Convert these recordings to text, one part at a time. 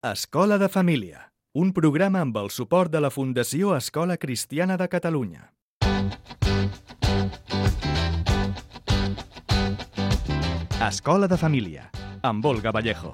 Escola de Família, un programa amb el suport de la Fundació Escola Cristiana de Catalunya. Escola de Família, amb Olga Vallejo.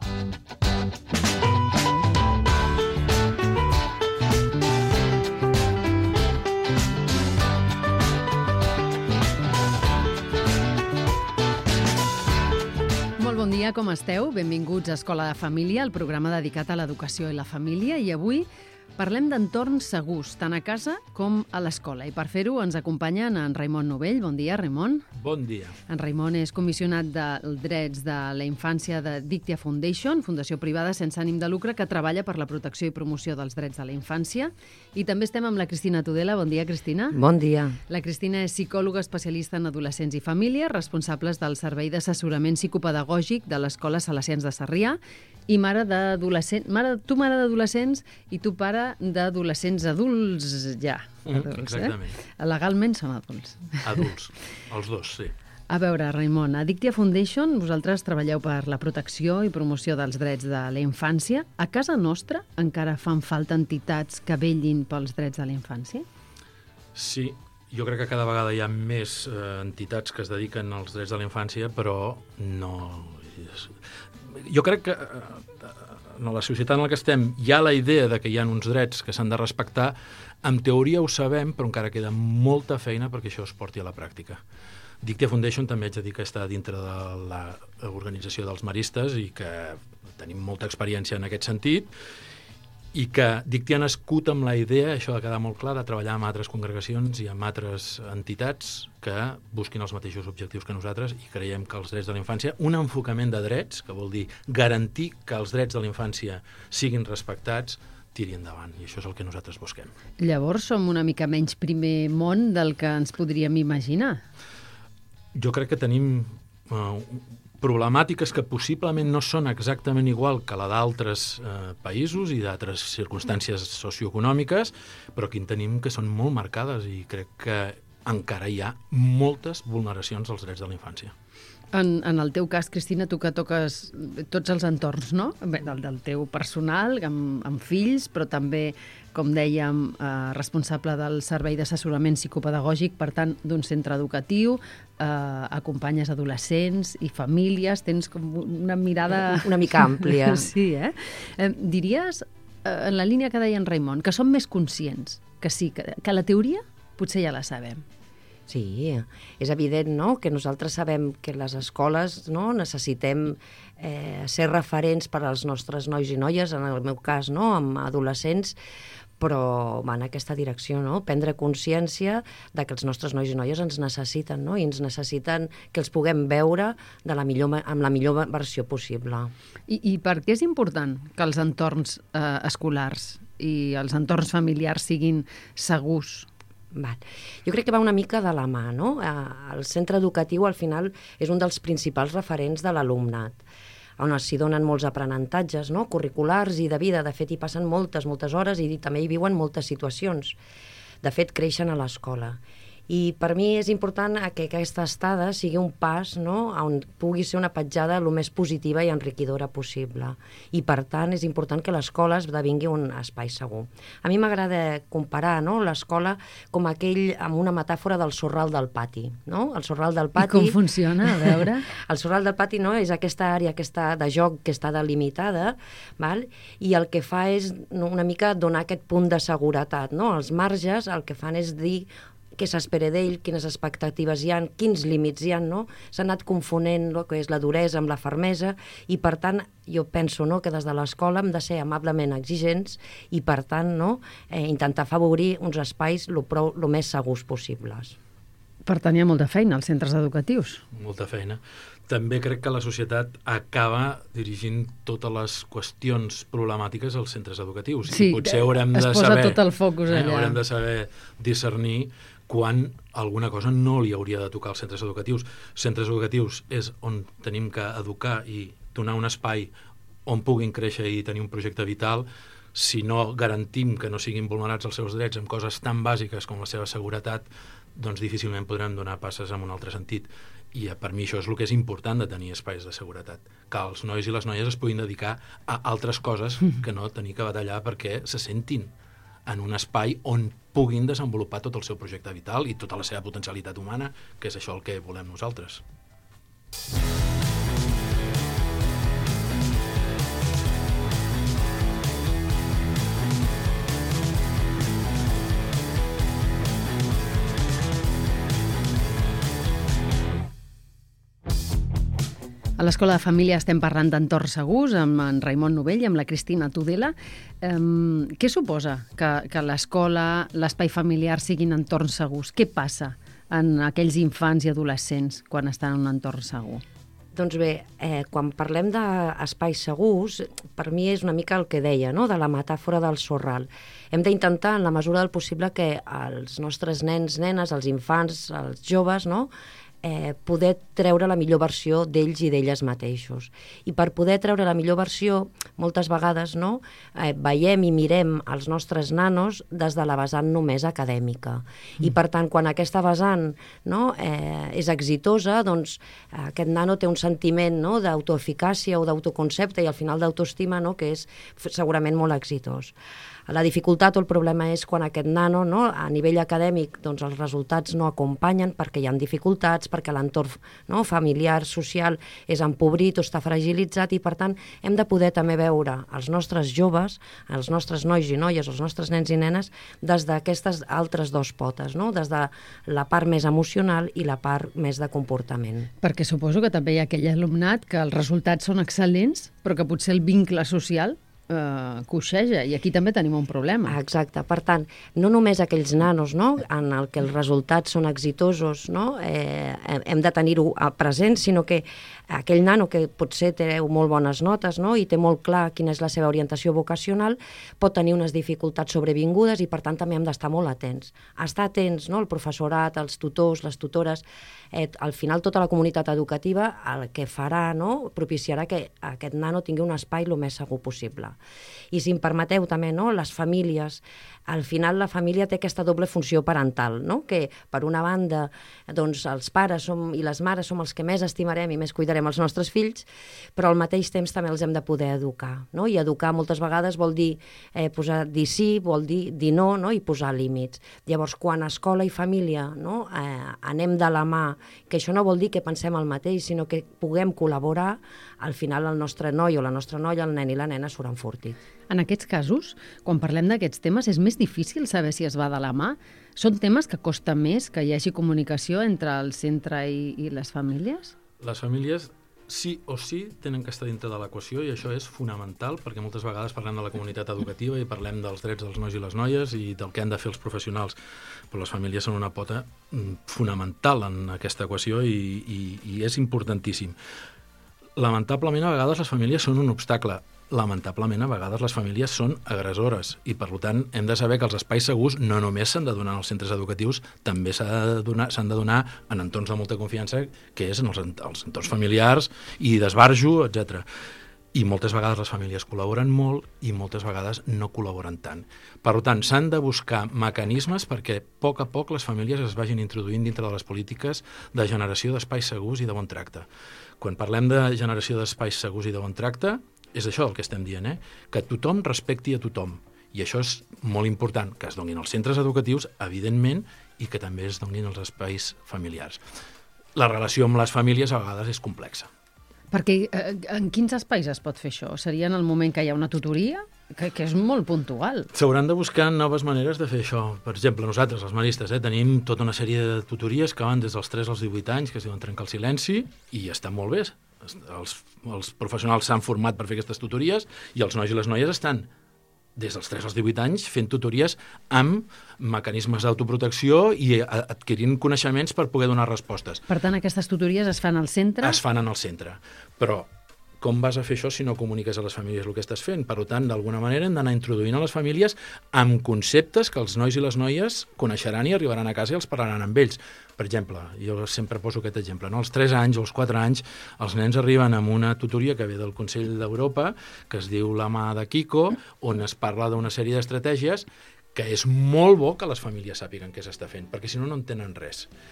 Bon dia, com esteu? Benvinguts a Escola de Família, el programa dedicat a l'educació i la família. I avui parlem d'entorns segurs, tant a casa com a l'escola. I per fer-ho ens acompanyen en Raimon Novell. Bon dia, Raimon. Bon dia. En Raimon és comissionat dels drets de la infància de Dictia Foundation, fundació privada sense ànim de lucre que treballa per la protecció i promoció dels drets de la infància. I també estem amb la Cristina Tudela. Bon dia, Cristina. Bon dia. La Cristina és psicòloga especialista en adolescents i famílies, responsables del Servei d'Assessorament Psicopedagògic de l'Escola Salesians de Sarrià i mare d'adolescents, tu mare d'adolescents i tu pare d'adolescents adults ja. Adults, exactament. Legalment són adults. Adults, els dos, sí. A veure, Raimon, a Dictia Foundation vosaltres treballeu per la protecció i promoció dels drets de la infància. A casa nostra encara fan falta entitats que vetllin pels drets de la infància? Sí, jo crec que cada vegada hi ha més entitats que es dediquen als drets de la infància, però no... Jo crec que en la societat en la que estem hi ha la idea de que hi ha uns drets que s'han de respectar. En teoria ho sabem, però encara queda molta feina perquè això es porti a la pràctica. Dictia Foundation també haig de dir que està dintre de l'organització dels maristes i que tenim molta experiència en aquest sentit i que Dictia ha nascut amb la idea, això ha de quedar molt clar, de treballar amb altres congregacions i amb altres entitats que busquin els mateixos objectius que nosaltres i creiem que els drets de la infància, un enfocament de drets, que vol dir garantir que els drets de la infància siguin respectats, tiri endavant, i això és el que nosaltres busquem. Llavors som una mica menys primer món del que ens podríem imaginar. Jo crec que tenim problemàtiques que possiblement no són exactament igual que la d'altres països i d'altres circumstàncies socioeconòmiques, però aquí en tenim que són molt marcades i crec que encara hi ha moltes vulneracions als drets de la infància. En el teu cas, Cristina, tu que toques tots els entorns, no? Bé, del teu personal, amb fills, però també, com dèiem, responsable del Servei d'Assessorament Psicopedagògic, per tant, d'un centre educatiu, acompanyes adolescents i famílies, tens com una mirada... Una mica àmplia. Sí, diries, en la línia que deia en Raimon, que som més conscients, que sí, que la teoria potser ja la sabem. Sí, és evident, no?, que nosaltres sabem que les escoles, no?, necessitem ser referents per als nostres nois i noies, en el meu cas, no?, amb adolescents, però va en aquesta direcció, no?, prendre consciència de que els nostres nois i noies ens necessiten, no?, i ens necessiten que els puguem veure amb la millor versió possible. I per què és important que els entorns escolars i els entorns familiars siguin segurs? Val. Jo crec que va una mica de la mà, no? El centre educatiu, al final, és un dels principals referents de l'alumnat, on s'hi donen molts aprenentatges, no?, curriculars i de vida. De fet, hi passen moltes hores i també hi viuen moltes situacions. De fet, creixen a l'escola. I per mi és important que aquesta estada sigui un pas, no?, on pugui ser una petjada el més positiva i enriquidora possible. I, per tant, és important que l'escola esdevingui un espai segur. A mi m'agrada comparar, no?, l'escola com amb una metàfora del sorral del pati, no? El sorral del pati... I com funciona? A veure... El sorral del pati, no?, és aquesta àrea de joc que està delimitada, val? I el que fa és una mica donar aquest punt de seguretat, no? Els marges el que fan és dir què s'espera d'ell, quines expectatives hi ha, quins límits hi ha, no? S'ha anat confonent el que és la duresa amb la fermesa i, per tant, jo penso, no?, que des de l'escola hem de ser amablement exigents i, per tant, no?, intentar afavorir uns espais el més segurs possibles. Per tant, hi ha molta feina als centres educatius. Molta feina. També crec que la societat acaba dirigint totes les qüestions problemàtiques als centres educatius. Sí, I potser haurem es de posa saber, tot el focus allà. Haurem de saber discernir quan alguna cosa no li hauria de tocar als centres educatius. Centres educatius és on tenim que educar i donar un espai on puguin créixer i tenir un projecte vital. Si no garantim que no siguin vulnerats els seus drets amb coses tan bàsiques com la seva seguretat, doncs difícilment podrem donar passes en un altre sentit. I per mi això és el que és important de tenir espais de seguretat, que els nois i les noies es puguin dedicar a altres coses que no tenir que batallar perquè se sentin en un espai on puguin desenvolupar tot el seu projecte vital i tota la seva potencialitat humana, que és això el que volem nosaltres. A l'Escola de Família estem parlant d'entorns segurs amb en Raimon Novell i amb la Cristina Tudela. Què suposa que l'escola, l'espai familiar siguin entorns segurs? Què passa en aquells infants i adolescents quan estan en un entorn segur? Doncs bé, quan parlem d'espais segurs, per mi és una mica el que deia, no?, de la metàfora del sorral. Hem d'intentar, en la mesura del possible, que els nostres nens, nenes, els infants, els joves, no?, poder treure la millor versió d'ells i d'elles mateixos. I per poder treure la millor versió, moltes vegades veiem i mirem els nostres nanos des de la vessant només acadèmica. I per tant, quan aquesta vessant és exitosa, doncs aquest nano té un sentiment d'autoeficàcia o d'autoconcepte i al final d'autoestima que és segurament molt exitós. La dificultat o el problema és quan aquest nano, a nivell acadèmic, doncs els resultats no acompanyen perquè hi ha dificultats, perquè l'entorn familiar, social és empobrit o està fragilitzat i, per tant, hem de poder també veure els nostres joves, els nostres nois i noies, els nostres nens i nenes, des d'aquestes altres dues potes, des de la part més emocional i la part més de comportament. Perquè suposo que també hi ha aquell alumnat que els resultats són excel·lents, però que potser el vincle social coixeja, i aquí també tenim un problema. Exacte, per tant, no només aquells nanos en el que els resultats són exitosos hem de tenir-ho present, sinó que aquell nano que potser té molt bones notes i té molt clar quina és la seva orientació vocacional pot tenir unes dificultats sobrevingudes i per tant també hem d'estar molt atents. Estar atents, el professorat, els tutors, les tutores, al final tota la comunitat educativa el que farà, propiciarà que aquest nano tingui un espai el més segur possible. I si em permeteu també, les famílies, al final la família té aquesta doble funció parental, que per una banda doncs els pares i les mares som els que més estimarem i més cuidarem els nostres fills, però al mateix temps també els hem de poder educar, i educar moltes vegades vol dir dir sí, vol dir no, i posar límits. Llavors, quan escola i família anem de la mà, que això no vol dir que pensem el mateix, sinó que puguem col·laborar, al final el nostre noi o la nostra noia, el nen i la nena surt enfortit. En aquests casos, quan parlem d'aquests temes, és més difícil saber si es va de la mà? Són temes que costa més que hi hagi comunicació entre el centre i les famílies? Les famílies sí o sí tenen que estar dintre de l'equació i això és fonamental perquè moltes vegades parlem de la comunitat educativa i parlem dels drets dels nois i les noies i del que han de fer els professionals, però les famílies són una pota fonamental en aquesta equació i és importantíssim. Lamentablement, a vegades les famílies són un obstacle. Lamentablement, a vegades les famílies són agressores i, per tant, hem de saber que els espais segurs no només s'han de donar als centres educatius, també s'han de donar en entorns de molta confiança, que és en els entorns familiars i d'esbarjo, etc. I moltes vegades les famílies col·laboren molt i moltes vegades no col·laboren tant. Per tant, s'han de buscar mecanismes perquè a poc les famílies es vagin introduint dintre de les polítiques de generació d'espais segurs i de bon tracte. Quan parlem de generació d'espais segurs i de bon tracte, és això el que estem dient, que tothom respecti a tothom. I això és molt important, que es donin als centres educatius, evidentment, i que també es donin als espais familiars. La relació amb les famílies a vegades és complexa. Perquè en quins espais es pot fer això? Seria en el moment que hi ha una tutoria? Que és molt puntual. S'hauran de buscar noves maneres de fer això. Per exemple, nosaltres, els maristes, tenim tota una sèrie de tutories que van des dels 3 als 18 anys, que es diuen Trencar el silenci, i estan molt bé. Els professionals s'han format per fer aquestes tutories i els nois i les noies estan des dels 3 als 18 anys fent tutories amb mecanismes d'autoprotecció i adquirint coneixements per poder donar respostes. Per tant, aquestes tutories es fan al centre? Es fan en el centre. Però com vas a fer això si no comuniques a les famílies el que estàs fent? Per tant, d'alguna manera hem d'anar introduint a les famílies amb conceptes que els nois i les noies coneixeran i arribaran a casa i els parlaran amb ells. Per exemple, jo sempre poso aquest exemple, als 3 anys o als 4 anys els nens arriben amb una tutoria que ve del Consell d'Europa, que es diu La mà de Quico, on es parla d'una sèrie d'estratègies que és molt bo que les famílies sàpiguen què s'està fent, perquè si no, no entenen res.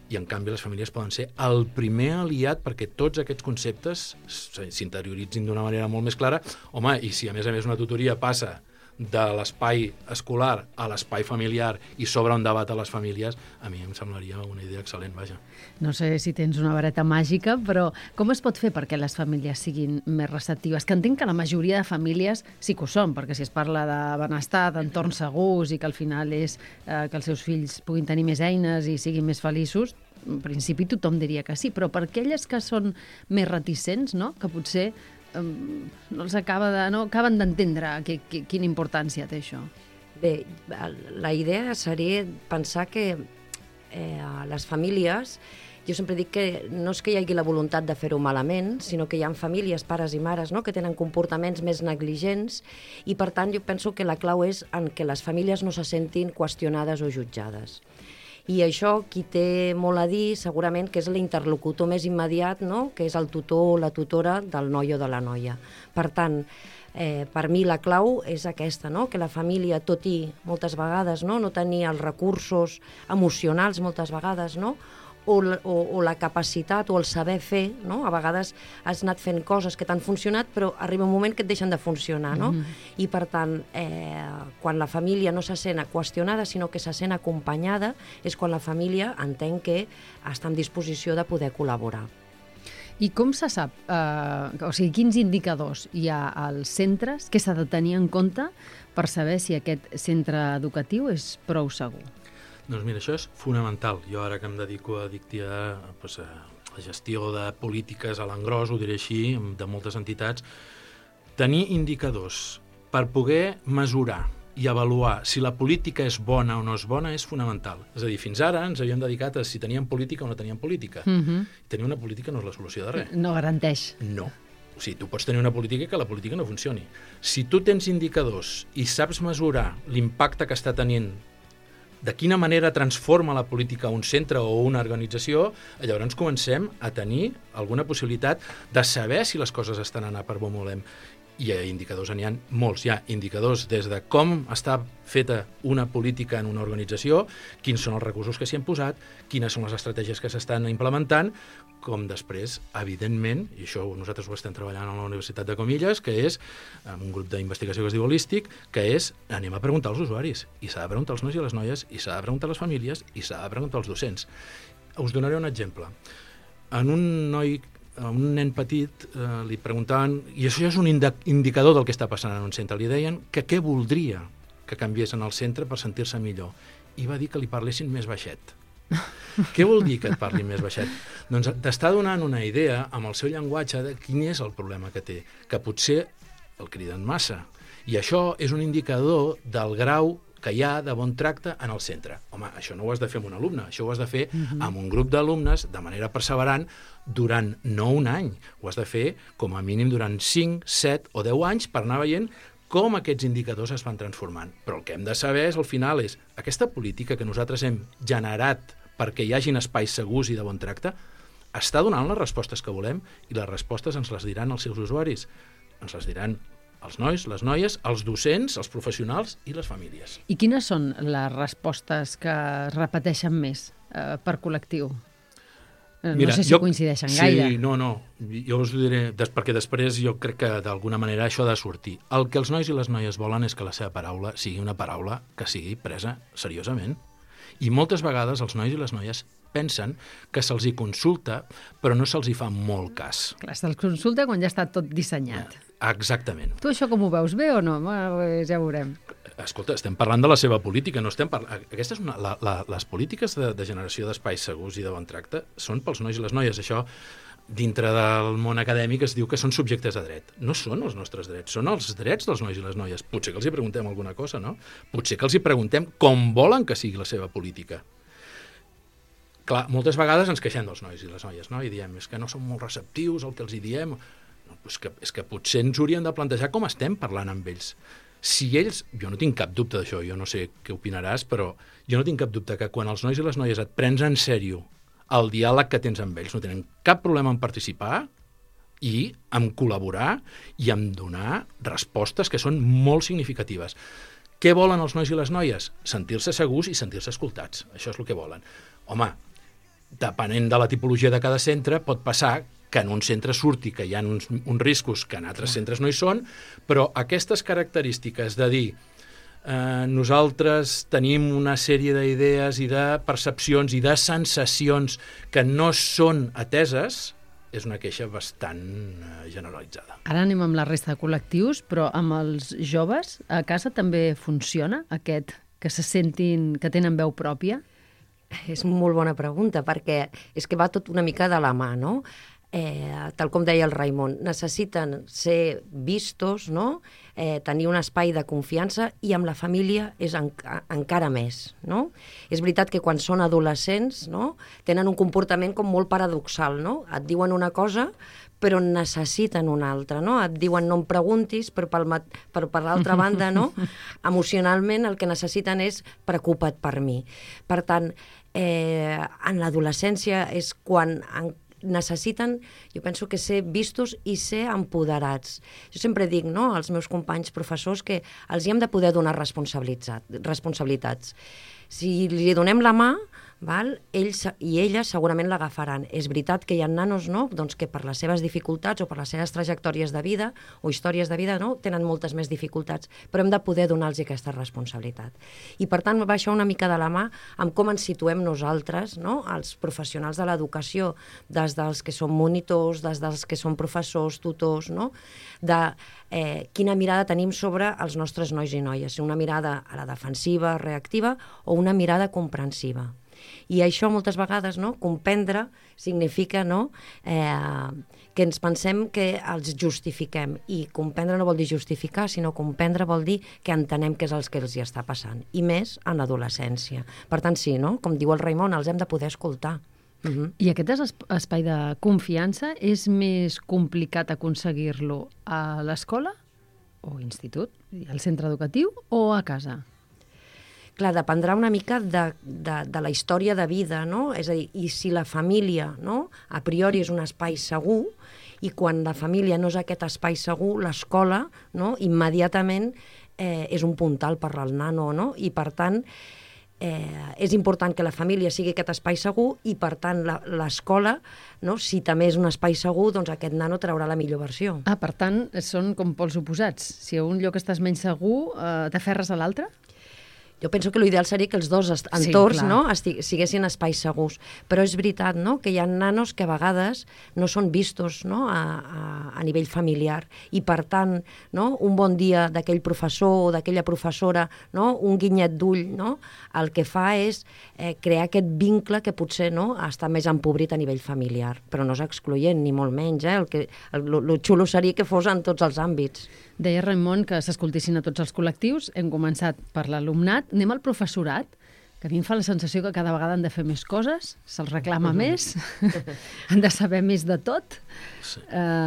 I, en canvi, les famílies poden ser el primer aliat perquè tots aquests conceptes s'interioritzin d'una manera molt més clara. Home, i si a més una tutoria passa de l'espai escolar a l'espai familiar i s'obre un debat a les famílies, a mi em semblaria una idea excel·lent, vaja. No sé si tens una vareta màgica, però com es pot fer perquè les famílies siguin més receptives? Que entenc que la majoria de famílies sí que ho són, perquè si es parla de benestar, d'entorns segurs i que al final és que els seus fills puguin tenir més eines i siguin més feliços, en principi tothom diria que sí, però per aquelles que són més reticents, no? Que potser no acaben d'entendre quina importància té això. Bé, la idea seria pensar que les famílies, jo sempre dic que no és que hi hagi la voluntat de fer-ho malament, sinó que hi ha famílies, pares i mares, no?, que tenen comportaments més negligents i, per tant, jo penso que la clau és en que les famílies no se sentin qüestionades o jutjades. I això, qui té molt a dir, segurament que és l'interlocutor més immediat, no?, que és el tutor o la tutora del noi o de la noia. Per tant, per mi la clau és aquesta, no?, que la família, tot i moltes vegades no tenir els recursos emocionals, moltes vegades, no?, o la capacitat o el saber fer, no? A vegades has anat fent coses que t'han funcionat, però arriba un moment que et deixen de funcionar, no? I, per tant, quan la família no se sent qüestionada, sinó que se sent acompanyada, és quan la família entén que està en disposició de poder col·laborar. I com se sap, o sigui, quins indicadors hi ha als centres que s'ha de tenir en compte per saber si aquest centre educatiu és prou segur? Doncs mira, això és fonamental. Jo ara que em dedico a la gestió de polítiques a l'engròs, ho diré així, de moltes entitats, tenir indicadors per poder mesurar i avaluar si la política és bona o no és bona és fonamental. És a dir, fins ara ens havíem dedicat a si teníem política o no teníem política. Tenir una política no és la solució de res. No garanteix. No. O sigui, tu pots tenir una política que la política no funcioni. Si tu tens indicadors i saps mesurar l'impacte que està tenint, de quina manera transforma la política un centre o una organització, llavors comencem a tenir alguna possibilitat de saber si les coses estan anant per bon volem. Hi ha indicadors, n'hi ha molts. Hi ha indicadors des de com està feta una política en una organització, quins són els recursos que s'hi han posat, quines són les estratègies que s'estan implementant, com després, evidentment, i això nosaltres ho estem treballant a la Universitat de Comillas, que és un grup d'investigació que es diu Holístic, que és, anem a preguntar als usuaris, i s'ha de preguntar als nois i les noies, i s'ha de preguntar a les famílies, i s'ha de preguntar als docents. Us donaré un exemple. En un nen petit li preguntaven, i això és un indicador del que està passant en un centre, li deien que què voldria que canviés en el centre per sentir-se millor, i va dir que li parlessin més baixet. Què vol dir que et parli més baixet? Doncs t'està donant una idea amb el seu llenguatge de quin és el problema que té, que potser el criden massa, i això és un indicador del grau que hi ha de bon tracte en el centre. Home, això no ho has de fer amb un alumne, això ho has de fer amb un grup d'alumnes de manera perseverant durant no un any. Ho has de fer com a mínim durant 5, 7 o 10 anys per anar veient com aquests indicadors es van transformant. Però el que hem de saber al final és aquesta política que nosaltres hem generat perquè hi hagin espais segurs i de bon tracte està donant les respostes que volem, i les respostes ens les diran els seus usuaris. Ens les diran els nois, les noies, els docents, els professionals i les famílies. I quines són les respostes que es repeteixen més per col·lectiu? No sé si coincideixen gaire. Sí, no. Jo us ho diré, perquè després jo crec que d'alguna manera això ha de sortir. El que els nois i les noies volen és que la seva paraula sigui una paraula que sigui presa seriosament. I moltes vegades els nois i les noies pensen que se'ls hi consulta, però no se'ls hi fa molt cas. Clar, se'ls consulta quan ja està tot dissenyat. Exactament. Tu això com ho veus, bé o no? Ja ho veurem. Escolta, estem parlant de la seva política, no estem parlant... Aquestes, les polítiques de generació d'espais segurs i de bon tracte són pels nois i les noies. Això, dintre del món acadèmic, es diu que són subjectes de dret. No són els nostres drets, són els drets dels nois i les noies. Potser que els hi preguntem alguna cosa, no? Potser que els hi preguntem com volen que sigui la seva política. Clar, moltes vegades ens queixem dels nois i les noies, no? I diem, és que no són molt receptius el que els hi diem. No, és que potser ens haurien de plantejar com estem parlant amb ells. Si ells, jo no tinc cap dubte d'això, jo no sé què opinaràs, però jo no tinc cap dubte que quan els nois i les noies et prens en sèrio el diàleg que tens amb ells, no tenen cap problema en participar i en col·laborar i en donar respostes que són molt significatives. Què volen els nois i les noies? Sentir-se segurs i sentir-se escoltats. Això és el que volen. Home, depenent de la tipologia de cada centre, pot passar que en un centre surti que hi ha uns riscos que en altres centres no hi són, però aquestes característiques de dir nosaltres tenim una sèrie d'idees i de percepcions i de sensacions que no són ateses, és una queixa bastant generalitzada. Ara anem amb la resta de col·lectius, però amb els joves a casa també funciona aquest que se sentin, que tenen veu pròpia? És molt bona pregunta, perquè és que va tot una mica de la mà, no? Tal com deia el Raimon, necessiten ser vistos, no? Tenir un espai de confiança, i amb la família és encara més, no? És veritat que quan són adolescents, no? Tenen un comportament com molt paradoxal, no? Et diuen una cosa però necessiten una altra, no? Et diuen no em preguntis, però per l'altra banda, no? Emocionalment el que necessiten és preocupa't per mi. Per tant, en l'adolescència és quan necessiten, jo penso que ser vistos i ser empoderats. Jo sempre dic, no, als meus companys professors que els hi hem de poder donar responsabilitats. Si li donem la mà, val? Ells i elles segurament l'agafaran. És veritat que hi ha nanos, no? Doncs que per les seves dificultats o per les seves trajectòries de vida o històries de vida, no? Tenen moltes més dificultats, però hem de poder donar-los aquesta responsabilitat. I per tant va això una mica de la mà amb com ens situem nosaltres, no? Els professionals de l'educació, des dels que som monitors, des dels que som professors, tutors, no? De quina mirada tenim sobre els nostres nois i noies, una mirada a la defensiva, reactiva, o una mirada comprensiva. I això moltes vegades, no? Comprendre significa, no? Que ens pensem que els justifiquem, i comprendre no vol dir justificar, sinó comprendre vol dir que entenem què és el que els hi està passant, i més en l'adolescència. Per tant, sí, no? Com diu el Raimon, els hem de poder escoltar. I aquest espai de confiança és més complicat aconseguir-lo a l'escola o institut, al centre educatiu, o a casa? Clar, dependrà una mica de la història de vida, no? És a dir, i si la família, no? A priori és un espai segur, i quan la família no és aquest espai segur, l'escola, no? Immediatament és un puntal per al nano, no? I per tant, és important que la família sigui aquest espai segur, i per tant l'escola, no? Si també és un espai segur, doncs aquest nano traurà la millor versió. Per tant, són com pols oposats. Si a un lloc estàs menys segur, t'aferres a l'altre? Jo penso que l'ideal seria que els dos entorns, no? Siguessin espais segurs. Però és veritat, no? Que hi ha nanos que a vegades no són vistos, no? A nivell familiar. I per tant, no? Un bon dia d'aquell professor o d'aquella professora, no? Un guinyet d'ull, no? El que fa és crear aquest vincle que potser, no? Està més empobrit a nivell familiar. Però no és excloent, ni molt menys. El xulo seria que fos en tots els àmbits. Deia Raimon que s'escoltissin a tots els col·lectius. Hem començat per l'alumnat. Anem al professorat, que a mi em fa la sensació que cada vegada han de fer més coses, se'ls reclama més, han de saber més de tot. Sí.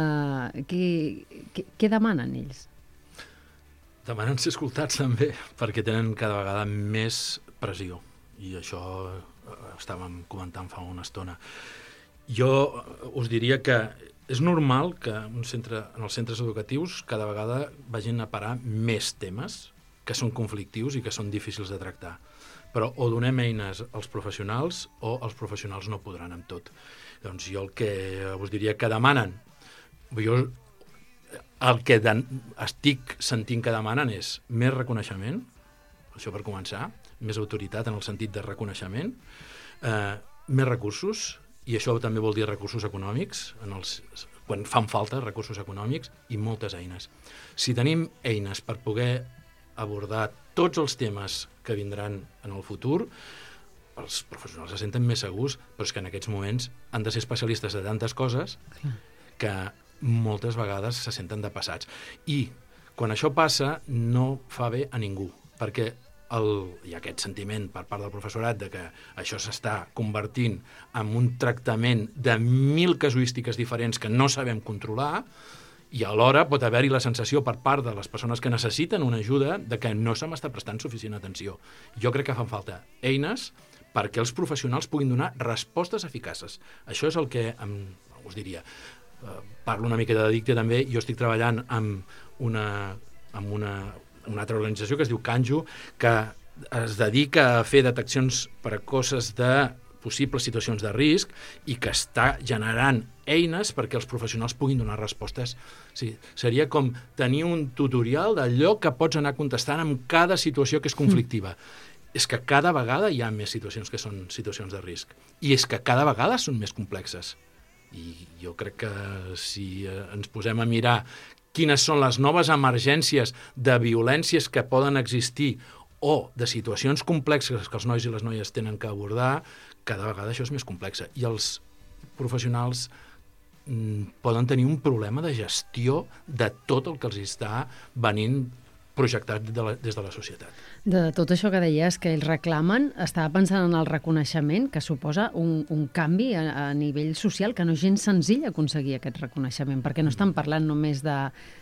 Què demanen ells? Demanen ser escoltats també, perquè tenen cada vegada més pressió. I això estàvem comentant fa una estona. Jo us diria que és normal que en els centres educatius cada vegada vagin a parar més temes que són conflictius i que són difícils de tractar. Però o donem eines als professionals o els professionals no podran amb tot. Doncs jo el que us diria que demanen, el que estic sentint que demanen és més reconeixement, això per començar, més autoritat en el sentit de reconeixement, més recursos, i això també vol dir recursos econòmics, quan fan falta recursos econòmics, i moltes eines. Si tenim eines per poder abordar tots els temes que vindran en el futur, els professionals se senten més segurs, però és que en aquests moments han de ser especialistes de tantes coses que moltes vegades se senten depassats. I quan això passa no fa bé a ningú, perquè hi ha aquest sentiment per part del professorat de que això s'està convertint en un tractament de 1000 casuístiques diferents que no sabem controlar, i alhora pot haver-hi la sensació per part de les persones que necessiten una ajuda de que no se m'està prestant suficient atenció. Jo crec que fan falta eines perquè els professionals puguin donar respostes eficaces. Això és el que us diria. Parlo una mica de Dicte també. Jo estic treballant amb una altra organització que es diu Canju, que es dedica a fer deteccions precoces de possibles situacions de risc i que està generant eines perquè els professionals puguin donar respostes. Sí, seria com tenir un tutorial d'allò que pots anar contestant en cada situació que és conflictiva. És que cada vegada hi ha més situacions que són situacions de risc. I és que cada vegada són més complexes. I jo crec que si ens posem a mirar quines són les noves emergències de violències que poden existir o de situacions complexes que els nois i les noies tenen que abordar, cada vegada això és més complexa. I els professionals poden tenir un problema de gestió de tot el que els està venint projectat des de la societat. De tot això que deies que ells reclamen, estava pensant en el reconeixement, que suposa un canvi a nivell social, que no és gens senzill aconseguir aquest reconeixement, perquè no estan parlant només de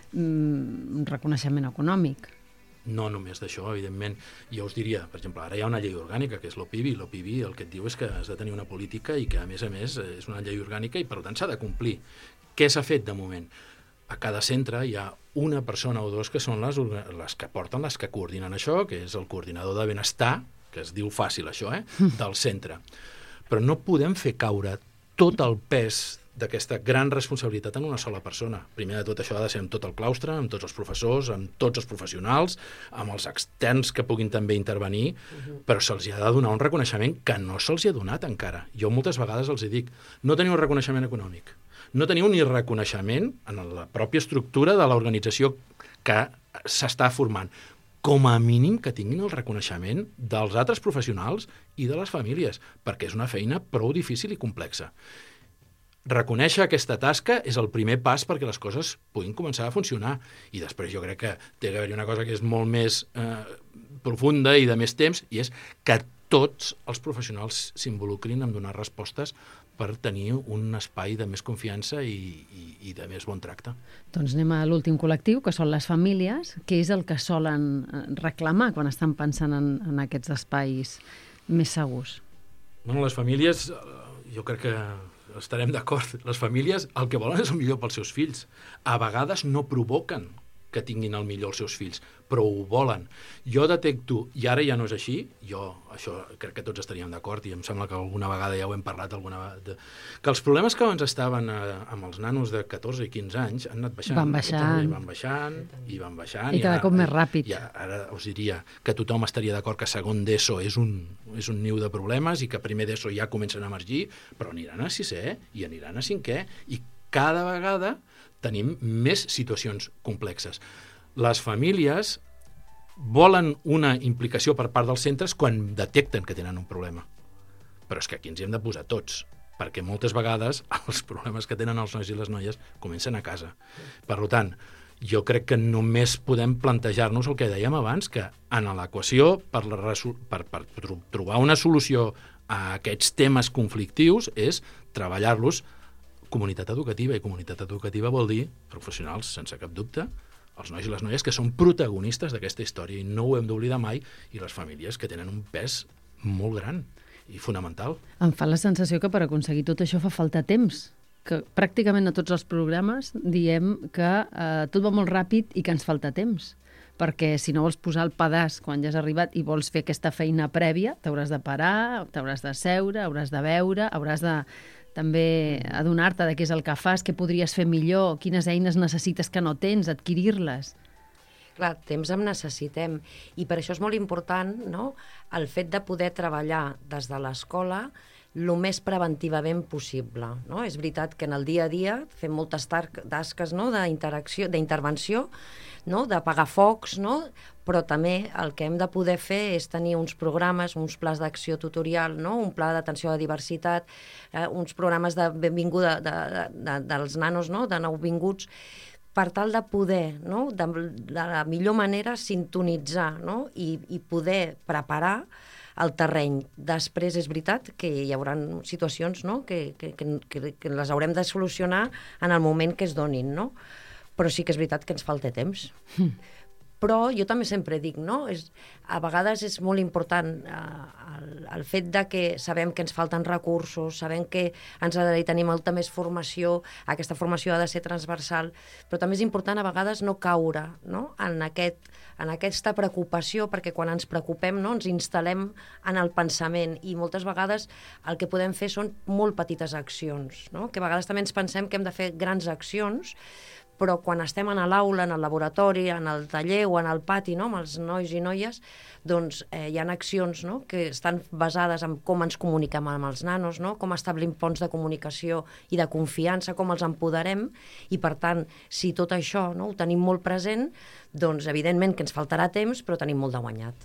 reconeixement econòmic. No només d'això, evidentment. Jo us diria, per exemple, ara hi ha una llei orgànica, que és l'OPIBI, i l'OPIBI el que et diu és que has de tenir una política i que, a més, és una llei orgànica i, per tant, s'ha de complir. Què s'ha fet de moment? A cada centre hi ha una persona o dos que són les que porten, les que coordinen això, que és el coordinador de benestar, que es diu fàcil això, del centre. Però no podem fer caure tot el pes d'aquesta gran responsabilitat en una sola persona. Primer de tot, això ha de ser amb tot el claustre, amb tots els professors, amb tots els professionals, amb els externs que puguin també intervenir, però se'ls ha de donar un reconeixement que no se'ls ha donat encara. Jo moltes vegades els dic, no teniu un reconeixement econòmic, no teniu ni reconeixement en la pròpia estructura de l'organització que s'està formant. Com a mínim que tinguin el reconeixement dels altres professionals i de les famílies, perquè és una feina prou difícil i complexa. Reconèixer aquesta tasca és el primer pas perquè les coses puguin començar a funcionar. I després jo crec que té que haver-hi una cosa que és molt més profunda i de més temps, i és que tots els professionals s'involucrin en donar respostes per tenir un espai de més confiança i de més bon tracte. Doncs anem a l'últim col·lectiu, que són les famílies. Què és el que solen reclamar quan estan pensant en aquests espais més segurs? Bueno, les famílies, jo crec que estarem d'acord. Les famílies el que volen és el millor pels seus fills. A vegades no provoquen que tinguin el millor els seus fills, però ho volen. Jo detecto, i ara ja no és així, això crec que tots estaríem d'acord, i em sembla que alguna vegada ja ho hem parlat, que els problemes que abans estaven amb els nanos de 14 i 15 anys han anat baixant. Van baixant. I van baixant. I cada cop més ràpid. I ara us diria que tothom estaria d'acord que segon d'ESO és un niu de problemes i que primer d'ESO ja comencen a emergir, però aniran a sisè i aniran a cinquè, i cada vegada tenim més situacions complexes. Les famílies volen una implicació per part dels centres quan detecten que tenen un problema. Però és que aquí ens hi hem de posar tots, perquè moltes vegades els problemes que tenen els nois i les noies comencen a casa. Per tant, jo crec que només podem plantejar-nos el que dèiem abans, que en l'equació, per trobar una solució a aquests temes conflictius, és treballar-los comunitat educativa, i comunitat educativa vol dir professionals, sense cap dubte, els nois i les noies que són protagonistes d'aquesta història, i no ho hem d'oblidar mai, i les famílies que tenen un pes molt gran i fonamental. Em fa la sensació que per aconseguir tot això fa falta temps, que pràcticament a tots els programes diem que tot va molt ràpid i que ens falta temps, perquè si no vols posar el pedaç quan ja has arribat i vols fer aquesta feina prèvia, t'hauràs de parar, t'hauràs de seure, hauràs de veure, hauràs de també adonar-te de què és el que fas, què podries fer millor, quines eines necessites que no tens, adquirir-les. Clar, temps en necessitem, i per això és molt important, no?, el fet de poder treballar des de l'escola el més preventivament possible, no? És veritat que en el dia a dia fem moltes tasques, no?, d'intervenció, no?, d'apagar focs, no?, però també el que hem de poder fer és tenir uns programes, uns plans d'acció tutorial, no?, un pla d'atenció a la diversitat, uns programes de benvinguda dels nanos, no?, de nouvinguts, per tal de poder, no?, de la millor manera sintonitzar, no?, i poder preparar el terreny. Després és veritat que hi haurà situacions, no?, que les haurem de solucionar en el moment que es donin, no? Però sí que és veritat que ens falta temps. Però jo també sempre dic, no? A vegades és molt important el fet de que sabem que ens falten recursos, sabem que ens ha de tenir molta més formació, aquesta formació ha de ser transversal, però també és important a vegades no caure, no? En aquesta preocupació, perquè quan ens preocupem, no, ens instal·lem en el pensament i moltes vegades el que podem fer són molt petites accions, no? Que a vegades també ens pensem que hem de fer grans accions, però quan estem a l'aula, en el laboratori, en el taller o en el pati, no, amb els nois i noies, doncs hi ha accions, no, que estan basades en com ens comuniquem amb els nanos, no, com establim ponts de comunicació i de confiança, com els empoderem, i per tant, si tot això, no, ho tenim molt present, doncs evidentment que ens faltarà temps, però tenim molt de guanyat.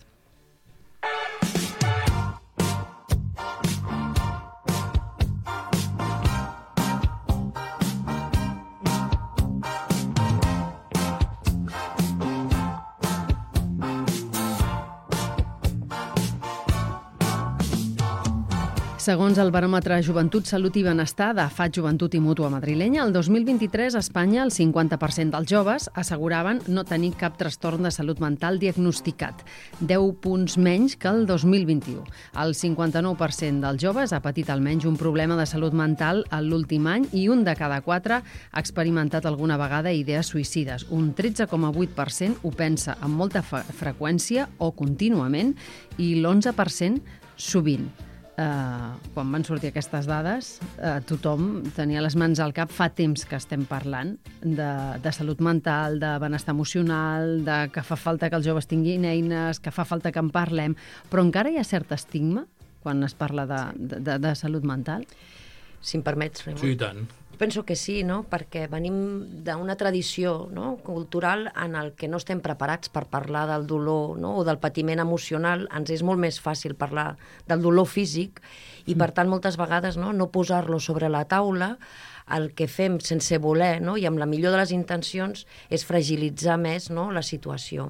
Segons el baròmetre Joventut, Salut i Benestar de FAT Joventut i Mútua Madrilenya, el 2023 a Espanya el 50% dels joves asseguraven no tenir cap trastorn de salut mental diagnosticat, 10 punts menys que el 2021. El 59% dels joves ha patit almenys un problema de salut mental en l'últim any i un de cada 4 ha experimentat alguna vegada idees suïcides. Un 13,8% ho pensa amb molta freqüència o contínuament i l'11% sovint. Quan van sortir aquestes dades, tothom tenia les mans al cap. Fa temps que estem parlant de salut mental, de benestar emocional, de que fa falta que els joves tinguin eines, que fa falta que en parlem, però encara hi ha cert estigma quan es parla de salut mental? Si em permets, Raimon. Sí, i tant. Penso que sí, no? Perquè venim d'una tradició, no, cultural en el que no estem preparats per parlar del dolor, no, o del patiment emocional. Ens és molt més fàcil parlar del dolor físic i, per tant, moltes vegades no posar-lo sobre la taula. El que fem sense voler, no, i amb la millor de les intencions, és fragilitzar més, no, la situació.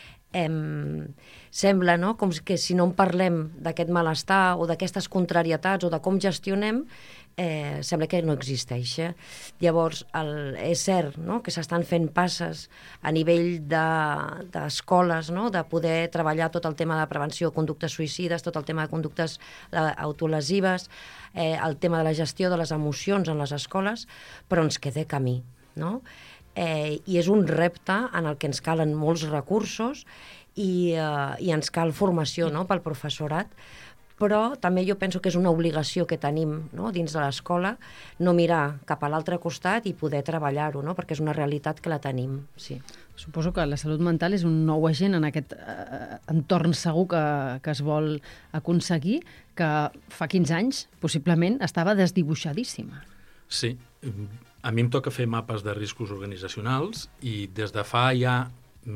Sembla, no, com que si no en parlem d'aquest malestar o d'aquestes contrarietats o de com gestionem, sembla que no existeix. Llavors, és cert, no, que s'estan fent passes a nivell d'escoles, no, de poder treballar tot el tema de prevenció de conductes suïcides, tot el tema de conductes autolesives, el tema de la gestió de les emocions en les escoles, però ens queda camí, no? I és un repte en el que ens calen molts recursos i ens cal formació, no, pel professorat, però també jo penso que és una obligació que tenim, no, dins de l'escola, no mirar cap a l'altre costat i poder treballar-ho, no, perquè és una realitat que la tenim. Sí. Suposo que la salut mental és un nou agent en aquest entorn segur que es vol aconseguir, que fa 15 anys possiblement estava desdibuixadíssima. Sí, a mi em toca fer mapes de riscos organitzacionals i des de fa ja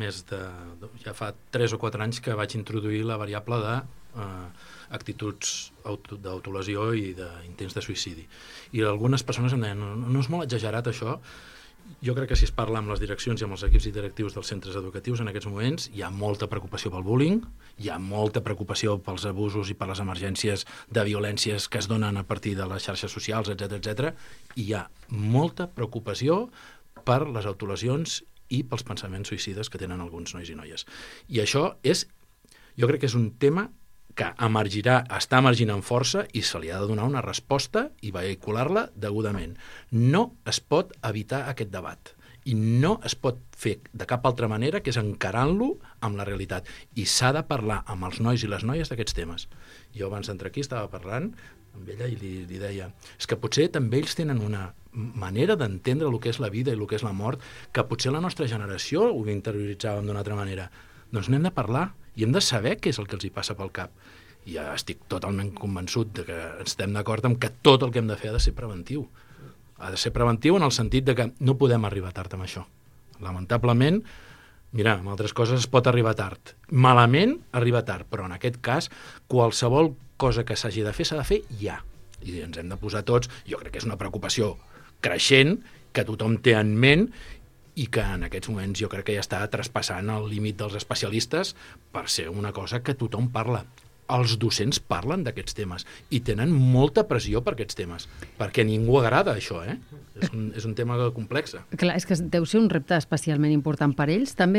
fa 3 o 4 anys que vaig introduir la variable de actituds d'autolesió i d'intents de suïcidi. I algunes persones em deien, no és molt exagerat això? Jo crec que si es parla amb les direccions i amb els equips directius dels centres educatius en aquests moments hi ha molta preocupació pel bullying, hi ha molta preocupació pels abusos i per les emergències de violències que es donen a partir de les xarxes socials, etc. I hi ha molta preocupació per les autolesions i pels pensaments suïcides que tenen alguns nois i noies. I això jo crec que és un tema que està emergint amb força i se li ha de donar una resposta i vehicular-la degudament. No es pot evitar aquest debat i no es pot fer de cap altra manera que és encarant-lo amb la realitat. I s'ha de parlar amb els nois i les noies d'aquests temes. Jo abans d'entrar aquí estava parlant amb ella i li deia és que potser també ells tenen una manera d'entendre el que és la vida i el que és la mort que potser la nostra generació ho interioritzàvem d'una altra manera. Doncs n'hem de parlar i hem de saber què és el que els hi passa pel cap. I ja estic totalment convençut de que estem d'acord amb que tot el que hem de fer ha de ser preventiu. Ha de ser preventiu en el sentit de que no podem arribar tard amb això. Lamentablement, mira, amb altres coses es pot arribar tard. Malament arriba tard, però en aquest cas qualsevol cosa que s'hagi de fer s'ha de fer ja. I ens hem de posar tots, jo crec que és una preocupació creixent, que tothom té en ment i que en aquests moments jo crec que ja està traspassant el límit dels especialistes per ser una cosa que tothom parla. Els docents parlen d'aquests temes i tenen molta pressió per aquests temes, perquè a ningú agrada això, És un tema complex. Clar, és que deu ser un repte especialment important per ells. També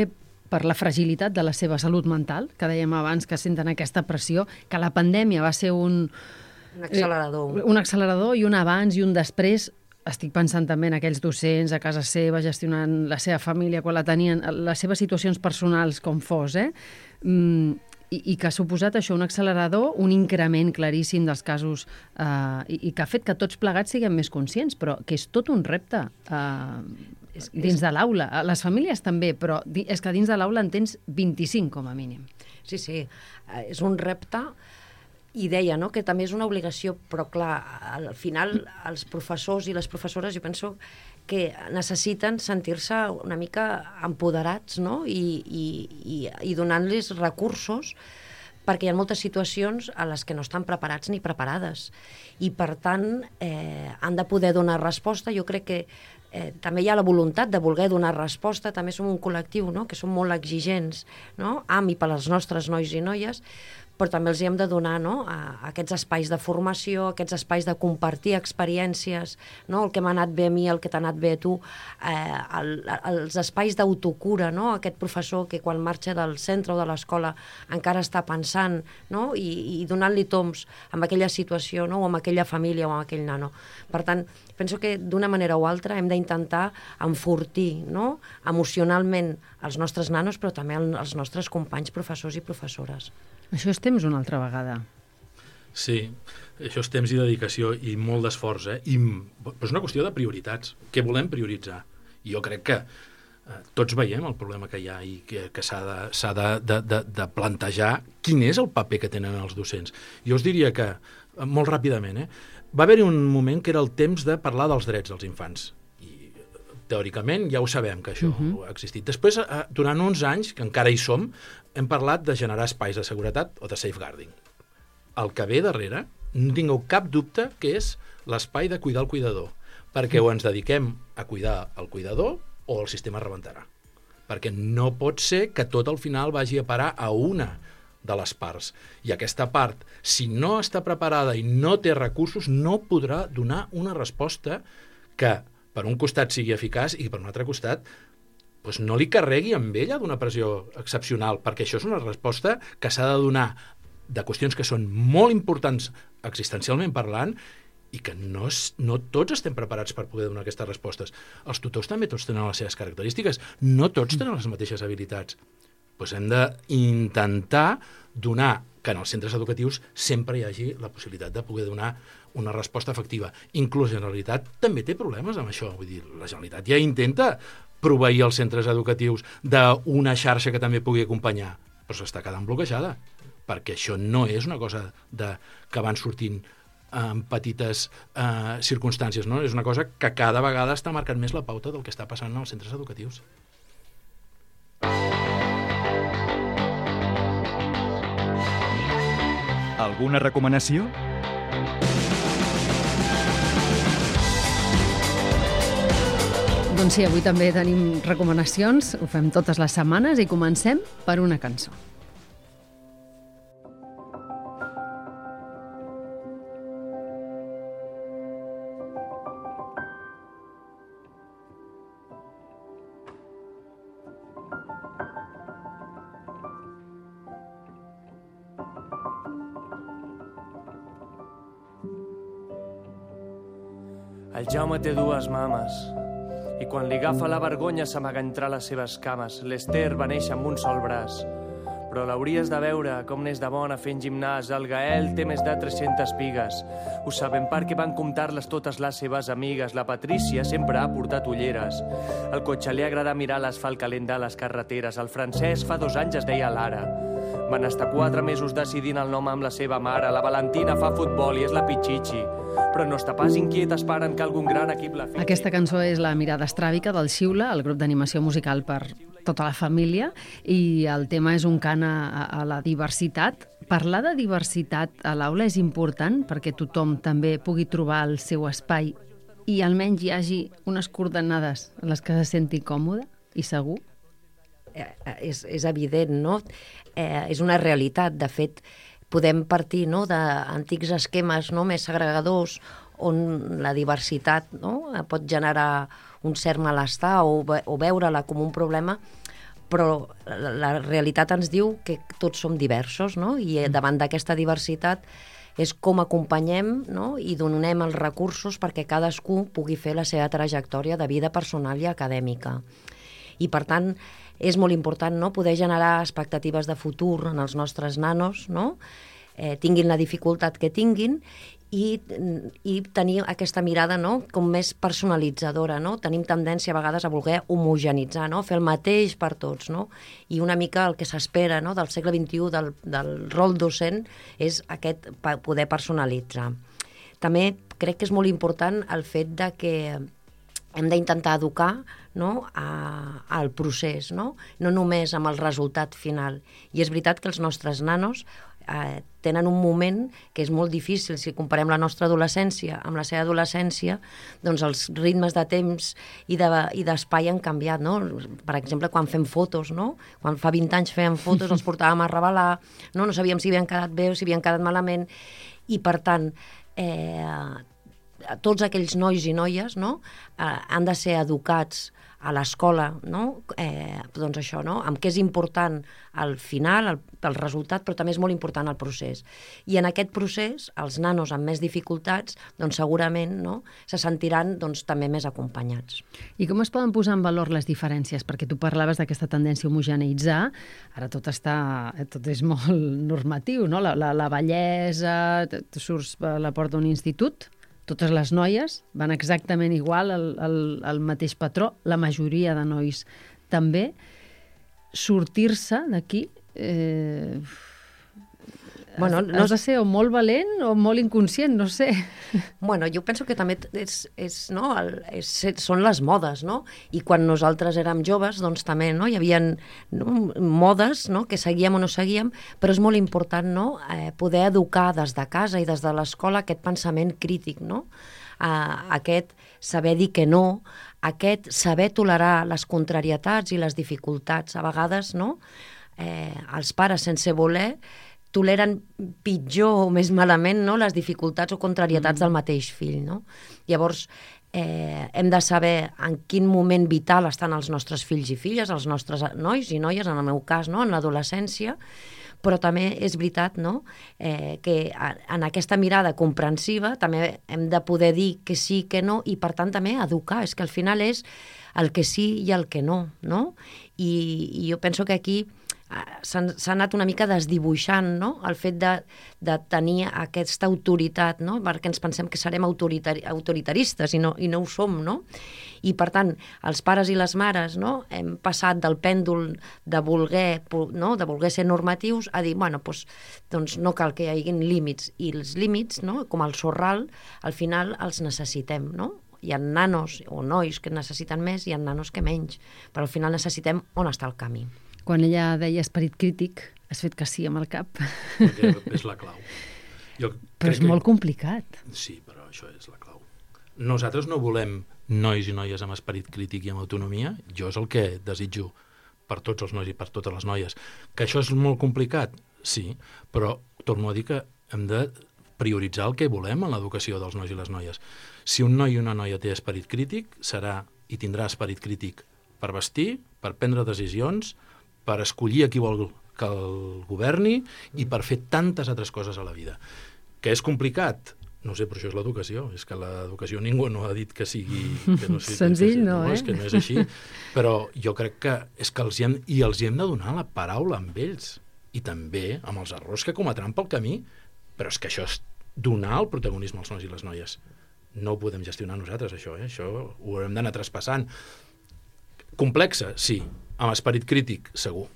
per la fragilitat de la seva salut mental, que dèiem abans que senten aquesta pressió, que la pandèmia va ser un accelerador. Un accelerador i un abans i un després. Estic pensant també en aquells docents a casa seva, gestionant la seva família quan la tenien, les seves situacions personals com fos, i que ha suposat això, un accelerador, un increment claríssim dels casos i que ha fet que tots plegats siguem més conscients, però que és tot un repte dins de l'aula. Les famílies també, però és que dins de l'aula en tens 25 com a mínim. Sí, és un repte. I deia, no?, que també és una obligació, però clar, al final els professors i les professores jo penso que necessiten sentir-se una mica empoderats, no?, i donant-los recursos, perquè hi ha moltes situacions a les que no estan preparats ni preparades. I, per tant, han de poder donar resposta. Jo crec que també hi ha la voluntat de voler donar resposta. També som un col·lectiu, no?, que som molt exigents, no?, amb i per als nostres nois i noies, però també els hem de donar, no?, aquests espais de formació, aquests espais de compartir experiències, no?, el que m'ha anat bé a mi, el que t'ha anat bé a tu, els espais d'autocura, no?, aquest professor que quan marxa del centre o de l'escola encara està pensant, no?, i donant-li tombs amb aquella situació, no?, o amb aquella família o amb aquell nano. Per tant, penso que d'una manera o altra hem d'intentar enfortir, no?, emocionalment els nostres nanos, però també els nostres companys, professors i professores. Això és temps una altra vegada. Sí, això és temps i dedicació i molt d'esforç, però és una qüestió de prioritats. Què volem prioritzar? I jo crec que tots veiem el problema que hi ha i que s'ha de plantejar quin és el paper que tenen els docents. Jo us diria que, molt ràpidament, va haver-hi un moment que era el temps de parlar dels drets dels infants. I teòricament ja ho sabem que això ha existit. Després, durant uns anys, que encara hi som, hem parlat de generar espais de seguretat o de safeguarding. El que ve darrere, no tingueu cap dubte que és l'espai de cuidar el cuidador, perquè o ens dediquem a cuidar el cuidador o el sistema rebentarà. Perquè no pot ser que tot al final vagi a parar a una de les parts. I aquesta part, si no està preparada i no té recursos, no podrà donar una resposta que per un costat sigui eficaç i per un altre costat doncs no li carregui amb ella d'una pressió excepcional, perquè això és una resposta que s'ha de donar de qüestions que són molt importants existencialment parlant i que no tots estem preparats per poder donar aquestes respostes. Els tutors també tots tenen les seves característiques, no tots tenen les mateixes habilitats. Doncs hem d'intentar donar que en els centres educatius sempre hi hagi la possibilitat de poder donar una resposta efectiva. Inclús la Generalitat també té problemes amb això. Vull dir, la Generalitat ja intenta proveir els centres educatius d'una xarxa que també pugui acompanyar, però s'està quedant bloquejada, perquè això no és una cosa que van sortint en petites circumstàncies, no? És una cosa que cada vegada està marcant més la pauta del que està passant als centres educatius. Alguna recomanació? Doncs sí, avui també tenim recomanacions, ho fem totes les setmanes i comencem per una cançó. El Jaume té dues mames i quan li agafa la vergonya s'amaga entre les seves cames. L'Ester va néixer amb un sol braç, però l'hauries de veure com n'és de bona fent gimnàs. El Gael té més de 300 pigues, ho sabem perquè van comptar-les totes les seves amigues. La Patrícia sempre ha portat ulleres, al cotxe li agrada mirar l'asfalt calent de les carreteres. El Francesc fa 2 anys es deia Lara, van estar 4 mesos decidint el nom amb la seva mare. La Valentina fa futbol i és la Pichichi, però no està pas inquiet esperant que algun gran equip la fitxi. Aquesta cançó és La mirada estràbica del Xiula, el grup d'animació musical per tota la família, i el tema és un cant a la diversitat. Parlar de diversitat a l'aula és important perquè tothom també pugui trobar el seu espai i almenys hi hagi unes coordenades en les que se senti còmode i segur. És evident, no? És una realitat. De fet, podem partir, no?, d'antics esquemes, no?, més segregadors, on la diversitat, no?, pot generar un cert malestar o veure-la com un problema, però la realitat ens diu que tots som diversos, no? I davant d'aquesta diversitat és com acompanyem, no? I donem els recursos perquè cadascú pugui fer la seva trajectòria de vida personal i acadèmica. I, per tant, és molt important, no?, poder generar expectatives de futur en els nostres nanos, no?, tinguin la dificultat que tinguin, i tenir aquesta mirada, no?, com més personalitzadora, no? Tenim tendència a vegades a voler homogenitzar, no?, fer el mateix per tots, no? I una mica el que s'espera, no?, del segle XXI, del rol docent, és aquest poder personalitzar. També crec que és molt important el fet de que hem d'intentar educar, no?, al procés, no només amb el resultat final. I és veritat que els nostres nanos tenen un moment que és molt difícil. Si comparem la nostra adolescència amb la seva adolescència, doncs els ritmes de temps i d'espai han canviat, no? Per exemple, quan fem fotos, no? Quan fa 20 anys fèiem fotos, els portàvem a revelar, no sabíem si havien quedat bé o si havien quedat malament, i per tant tots aquells nois i noies, no?, han de ser educats a l'escola, no?, doncs això, no?, amb què és important al final, el resultat, però també és molt important el procés. I en aquest procés, els nanos amb més dificultats, doncs segurament, no?, se sentiran doncs, també més acompanyats. I com es poden posar en valor les diferències? Perquè tu parlaves d'aquesta tendència a homogeneïtzar, ara tot és molt normatiu, no?, la bellesa, tu surts a la porta d'un institut, totes les noies van exactament igual al mateix patró, la majoria de nois també. Sortir-se d'aquí has de ser o molt valent o molt inconscient, no sé. Bueno, jo penso que també són les modes, no? I quan nosaltres érem joves, doncs també hi havia modes, no?, que seguíem o no seguíem, però és molt important, no?, poder educar des de casa i des de l'escola aquest pensament crític, no? Aquest saber dir que no, aquest saber tolerar les contrarietats i les dificultats. A vegades, no?, els pares, sense voler, toleren pitjor o més malament, no?, les dificultats o contrarietats del mateix fill, no? Llavors, hem de saber en quin moment vital estan els nostres fills i filles, els nostres nois i noies, en el meu cas, no?, en l'adolescència, però també és veritat, no?, que en aquesta mirada comprensiva també hem de poder dir que sí, que no, i per tant també educar. És que al final és el que sí i el que no, no? I jo penso que aquí s'ha anat una mica desdibuixant, no?, el fet de tenir aquesta autoritat, no?, perquè ens pensem que serem autoritaristes i no ho som, no? I per tant, els pares i les mares, no?, hem passat del pèndol de voler ser normatius a dir, bueno, doncs no cal que hi hagin límits, i els límits, no?, com el sorral, al final els necessitem, no? Hi ha nanos o nois que necessiten més i hi ha nanos que menys, però al final necessitem on està el camí. Quan ella deia esperit crític, has fet que sí amb el cap. Perquè és la clau. Però és molt complicat. Sí, però això és la clau. Nosaltres no volem nois i noies amb esperit crític i amb autonomia. Jo és el que desitjo per tots els nois i per totes les noies. Que això és molt complicat? Sí, però torno a dir que hem de prioritzar el que volem en l'educació dels nois i les noies. Si un noi i una noia té esperit crític, serà i tindrà esperit crític per vestir, per prendre decisions, per escollir a qui vol que el governi i per fer tantes altres coses a la vida. Que és complicat? No sé, però això és l'educació. És que l'educació ningú no ha dit que sigui... Que no sigui senzill, no, És que no és així. Però jo crec que és que els hi hem de donar la paraula amb ells. I també amb els errors que cometran pel camí. Però és que això és donar el protagonisme als nois i les noies. No ho podem gestionar nosaltres, això. Això ho haurem d'anar traspassant. Complexa, sí. Amb esperit crític, segur.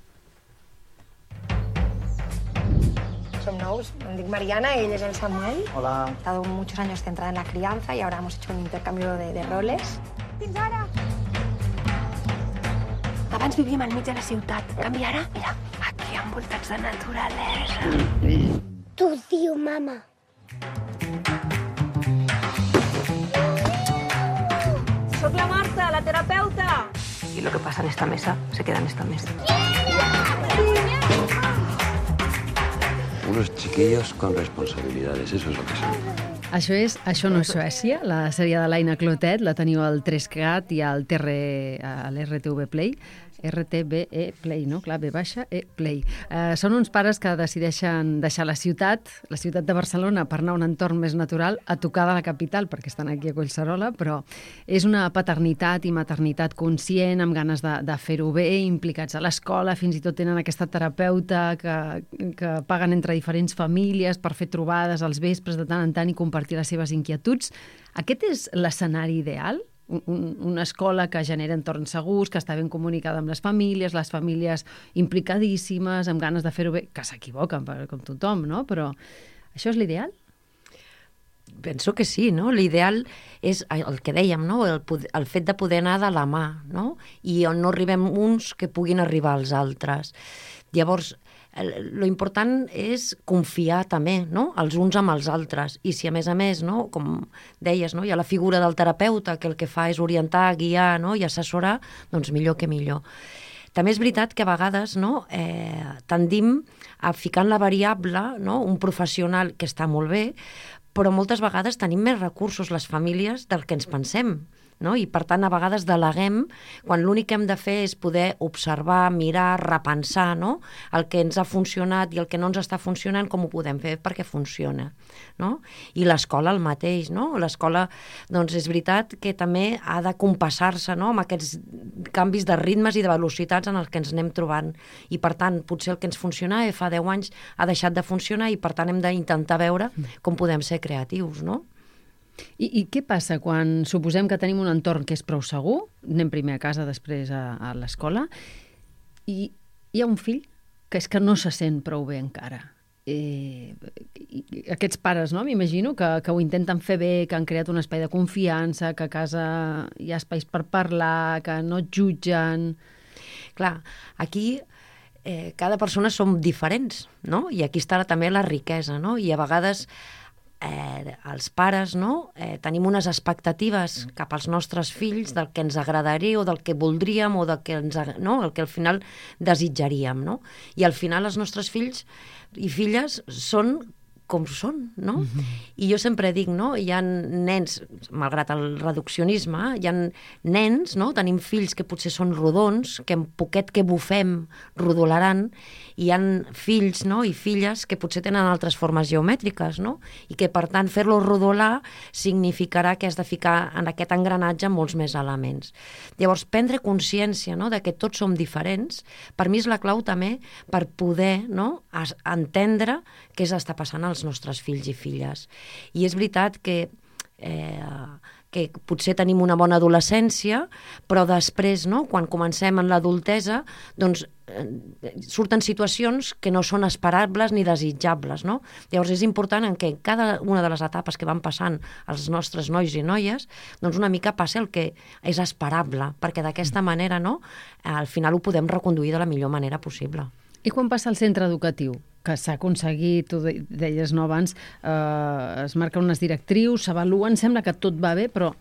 Som nous, em dic Mariana, ell és el Samuel. Hola. He estado muchos años centrada en la crianza y ahora hemos hecho un intercambio de roles. Fins ara! Abans vivíem al mig de la ciutat. Canvi ara, mira, aquí envoltats de naturalesa. T'ho diu, mama. Soc la Marta, la terapeuta. Y lo que pasa en esta mesa, se queda en esta mesa. Unos chiquillos con responsabilidades, eso es lo que son. Això és Això no és Suècia, la sèrie de l'Aina Clotet, la teniu al 3CAT i al l'RTV Play. RTBE Play, no? Clar, B baixa, E Play. Són uns pares que decideixen deixar la ciutat de Barcelona, per anar a un entorn més natural, a tocar de la capital, perquè estan aquí a Collserola, però és una paternitat i maternitat conscient, amb ganes de fer-ho bé, implicats a l'escola, fins i tot tenen aquesta terapeuta que paguen entre diferents famílies per fer trobades als vespres de tant en tant i compartir les seves inquietuds. Aquest és l'escenari ideal? Una escola que genera entorns segurs, que està ben comunicada amb les famílies implicadíssimes, amb ganes de fer-ho bé, que s'equivoquen, com tothom, no? Però això és l'ideal? Penso que sí, no? L'ideal és el que dèiem, no? El fet de poder anar de la mà, no? I on no arribem uns que puguin arribar als altres. Llavors, lo important és confiar també, no? Els uns amb els altres. I si a més, no? Com deies, no? Hi ha la figura del terapeuta que el que fa és orientar, guiar, no? I assessorar, doncs millor que millor. També és veritat que a vegades, no? Tendim a ficar en la variable, no? Un professional que està molt bé, però moltes vegades tenim més recursos les famílies del que ens pensem. No? I per tant a vegades deleguem quan l'únic que hem de fer és poder observar, mirar, repensar, no? El que ens ha funcionat i el que no ens està funcionant, com ho podem fer perquè funciona, no? I l'escola el mateix, no? L'escola, doncs és veritat que també ha de compassar-se, no? Amb aquests canvis de ritmes i de velocitats en els que ens anem trobant, i per tant potser el que ens funcionava fa 10 anys ha deixat de funcionar i per tant hem d'intentar veure com podem ser creatius, no? I què passa quan suposem que tenim un entorn que és prou segur, anem primer a casa, després a l'escola, i hi ha un fill que és que no se sent prou bé encara? Aquests pares, no? M'imagino que ho intenten fer bé, que han creat un espai de confiança, que a casa hi ha espais per parlar, que no et jutgen... Clar, aquí cada persona som diferents, no? I aquí està també la riquesa, no? I a vegades... els pares, no? Tenim unes expectatives cap als nostres fills del que ens agradaria o del que voldríem o del que no? El que al final desitjaríem, no? I al final els nostres fills i filles són com són, no? I jo sempre dic, no? Hi ha nens, malgrat el reduccionisme, hi ha nens, no? Tenim fills que potser són rodons, que en poquet que bufem rodolaran, i hi ha fills, no? I filles que potser tenen altres formes geomètriques, no? I que, per tant, fer-los rodolar significarà que has de ficar en aquest engranatge molts més elements. Llavors, prendre consciència, no? De que tots som diferents, per mi és la clau també per poder, no? Entendre què està passant als nostres fills i filles. I és veritat que potser tenim una bona adolescència, però després, no? Quan comencem en l'adultesa, doncs surten situacions que no són esperables ni desitjables, no? Llavors és important en que cada una de les etapes que van passant els nostres nois i noies, doncs una mica passa el que és esperable, perquè d'aquesta manera, no? Al final ho podem reconduir de la millor manera possible. I quan passa al centre educatiu, que s'ha aconseguit, tu deies no abans, es marquen unes directrius, s'avaluen, sembla que tot va bé, però...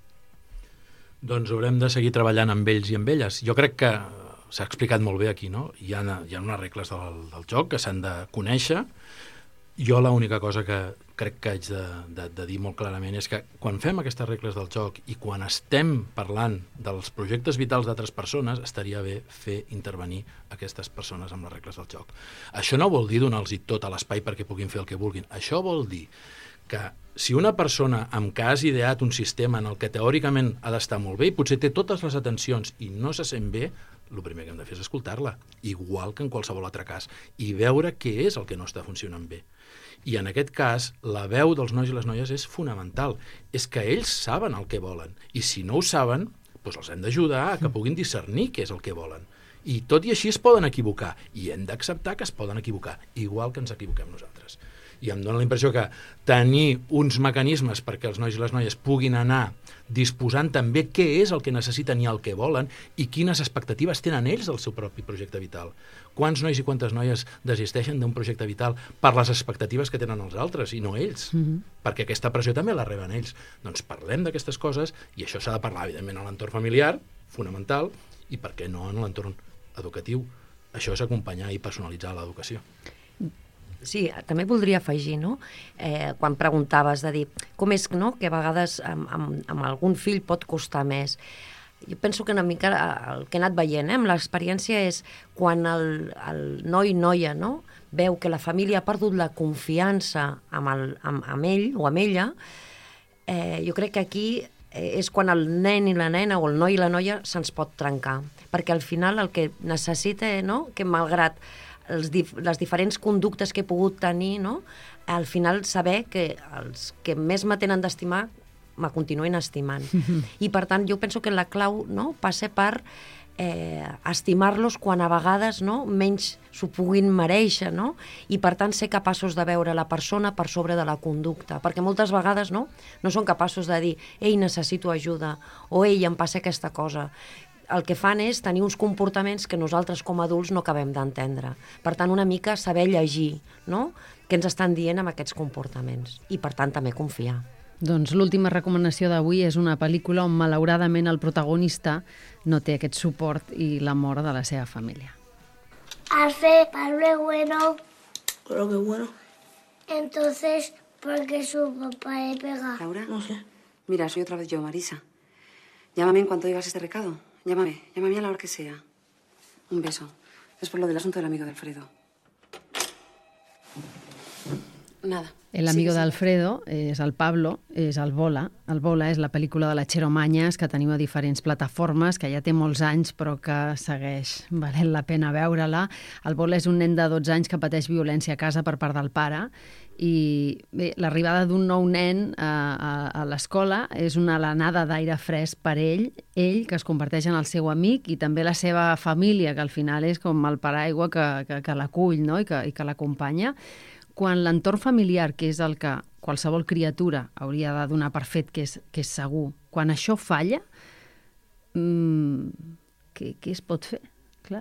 Doncs haurem de seguir treballant amb ells i amb elles. Jo crec que s'ha explicat molt bé aquí, no? Hi ha unes regles del joc que s'han de conèixer. Jo l'única cosa que crec que haig de dir molt clarament és que quan fem aquestes regles del joc i quan estem parlant dels projectes vitals d'altres persones, estaria bé fer intervenir aquestes persones amb les regles del joc. Això no vol dir donar-los tot a l'espai perquè puguin fer el que vulguin. Això vol dir que si una persona amb què has ideat un sistema en el que teòricament ha d'estar molt bé i potser té totes les atencions i no se sent bé, el primer que hem de fer és escoltar-la, igual que en qualsevol altre cas, i veure què és el que no està funcionant bé. I en aquest cas, la veu dels nois i les noies és fonamental. És que ells saben el que volen. I si no ho saben, doncs els hem d'ajudar a que puguin discernir què és el que volen. I tot i així es poden equivocar. I hem d'acceptar que es poden equivocar, igual que ens equivoquem nosaltres. I em dóna la impressió que tenir uns mecanismes perquè els nois i les noies puguin anar disposant també què és el que necessiten i el que volen i quines expectatives tenen ells del seu propi projecte vital. Quants nois i quantes noies desisteixen d'un projecte vital per les expectatives que tenen els altres i no ells? Perquè aquesta pressió també la reben ells. Doncs parlem d'aquestes coses i això s'ha de parlar, evidentment, a l'entorn familiar, fonamental, i per què no en l'entorn educatiu. Això és acompanyar i personalitzar l'educació. Sí, també voldria afegir, no? Quan preguntaves de dir com és, no?, que a vegades amb algun fill pot costar més. jo penso que una mica el que he anat veient amb l'experiència és quan el noi-noia, no?, veu que la família ha perdut la confiança amb ell o amb ella, jo crec que aquí és quan el nen i la nena o el noi i la noia se'ns pot trencar, perquè al final el que necessita, no?, que malgrat les diferents conductes que he pogut tenir, no?, al final saber que els que més me tenen d'estimar me continuïn estimant. I per tant jo penso que la clau, no?, passa per estimar-los quan a vegades, no?, menys s'ho puguin mereixer, no?, i per tant ser capaços de veure la persona per sobre de la conducta, perquè moltes vegades no són capaços de dir ei, necessito ajuda, o ei, em passa aquesta cosa. El que fan és tenir uns comportaments que nosaltres com a adults no acabem d'entendre. Per tant, una mica saber llegir, no?, què ens estan dient amb aquests comportaments i per tant també confiar. Doncs l'última recomanació d'avui és una pel·lícula on malauradament el protagonista no té aquest suport i l'amor de la seva família. Hace Pablo es bueno. Claro que es bueno. Entonces, ¿por qué su papá le pega? Laura, no sé. Mira, soy otra vez yo, Marisa. Llámame en cuanto digas este recado. Llámame a la hora que sea. Un beso. Es por lo del asunto del amigo de Alfredo. Nada. El amigo d'Alfredo és el Pablo, és el Bola. El Bola és la pel·lícula de la Txero Manyes que tenim a diferents plataformes, que ja té molts anys però que segueix valent la pena veure-la. El Bola és un nen de 12 anys que pateix violència a casa per part del pare i bé, l'arribada d'un nou nen a l'escola és una alenada d'aire fresc per ell que es converteix en el seu amic i també la seva família, que al final és com el paraigua que l'acull, no?, i que l'acompanya. Quan l'entorn familiar, que és el que qualsevol criatura hauria de donar per fet que és segur, quan això falla, què es pot fer? Clar.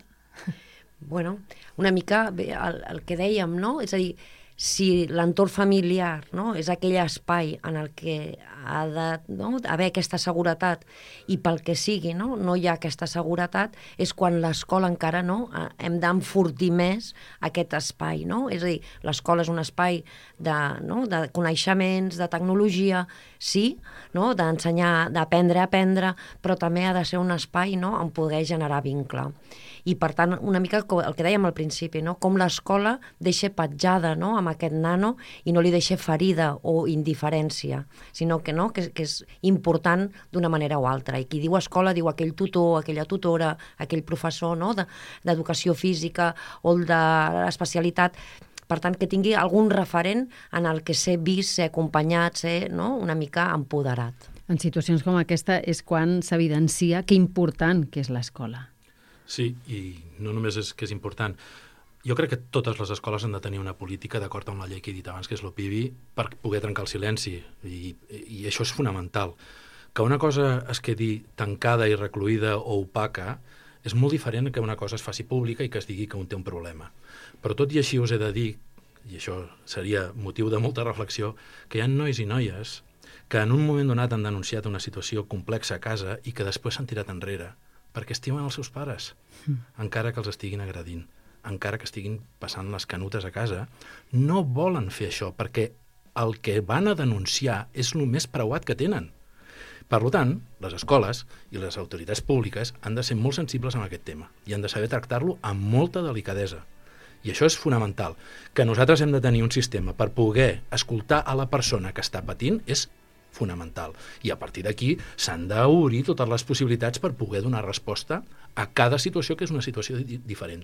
Bueno, una mica el que dèiem, no? És a dir, si l'entorn familiar, no?, és aquell espai en el que ha d'haver aquesta seguretat i pel que sigui, no hi ha aquesta seguretat, és quan l'escola encara hem d'enfortir més aquest espai, no? És a dir, l'escola és un espai de coneixements, de tecnologia, sí, no?, d'ensenyar, d'aprendre a aprendre, però també ha de ser un espai, no?, on poder generar vincle. I per tant, una mica el que dèiem al principi, no?, com l'escola deixa petjada, no?, amb aquest nano i no li deixa ferida o indiferència, sinó que és important d'una manera o altra. I qui diu escola diu aquell tutor, aquella tutora, aquell professor, no?, d'educació física o el de l'especialitat. Per tant, que tingui algun referent en el que ser vist, ser acompanyat, ser, no?, una mica empoderat. En situacions com aquesta és quan s'evidencia que important que és l'escola. Sí, i no només és que és important. Jo crec que totes les escoles han de tenir una política, d'acord amb la llei que he dit abans, que és l'OPIBI, per poder trencar el silenci. I això és fonamental. Que una cosa es quedi tancada i recluïda o opaca és molt diferent que una cosa es faci pública i que es digui que un té un problema. Però tot i així us he de dir, i això seria motiu de molta reflexió, que hi ha nois i noies que en un moment donat han denunciat una situació complexa a casa i que després s'han tirat enrere perquè estimen els seus pares, encara que els estiguin agredint, encara que estiguin passant les canutes a casa, no volen fer això, perquè el que van a denunciar és el més preuat que tenen. Per tant, les escoles i les autoritats públiques han de ser molt sensibles amb aquest tema i han de saber tractar-lo amb molta delicadesa. I això és fonamental. Que nosaltres hem de tenir un sistema per poder escoltar a la persona que està patint és fonamental. I a partir d'aquí s'han d'obrir totes les possibilitats per poder donar resposta a cada situació, que és una situació diferent.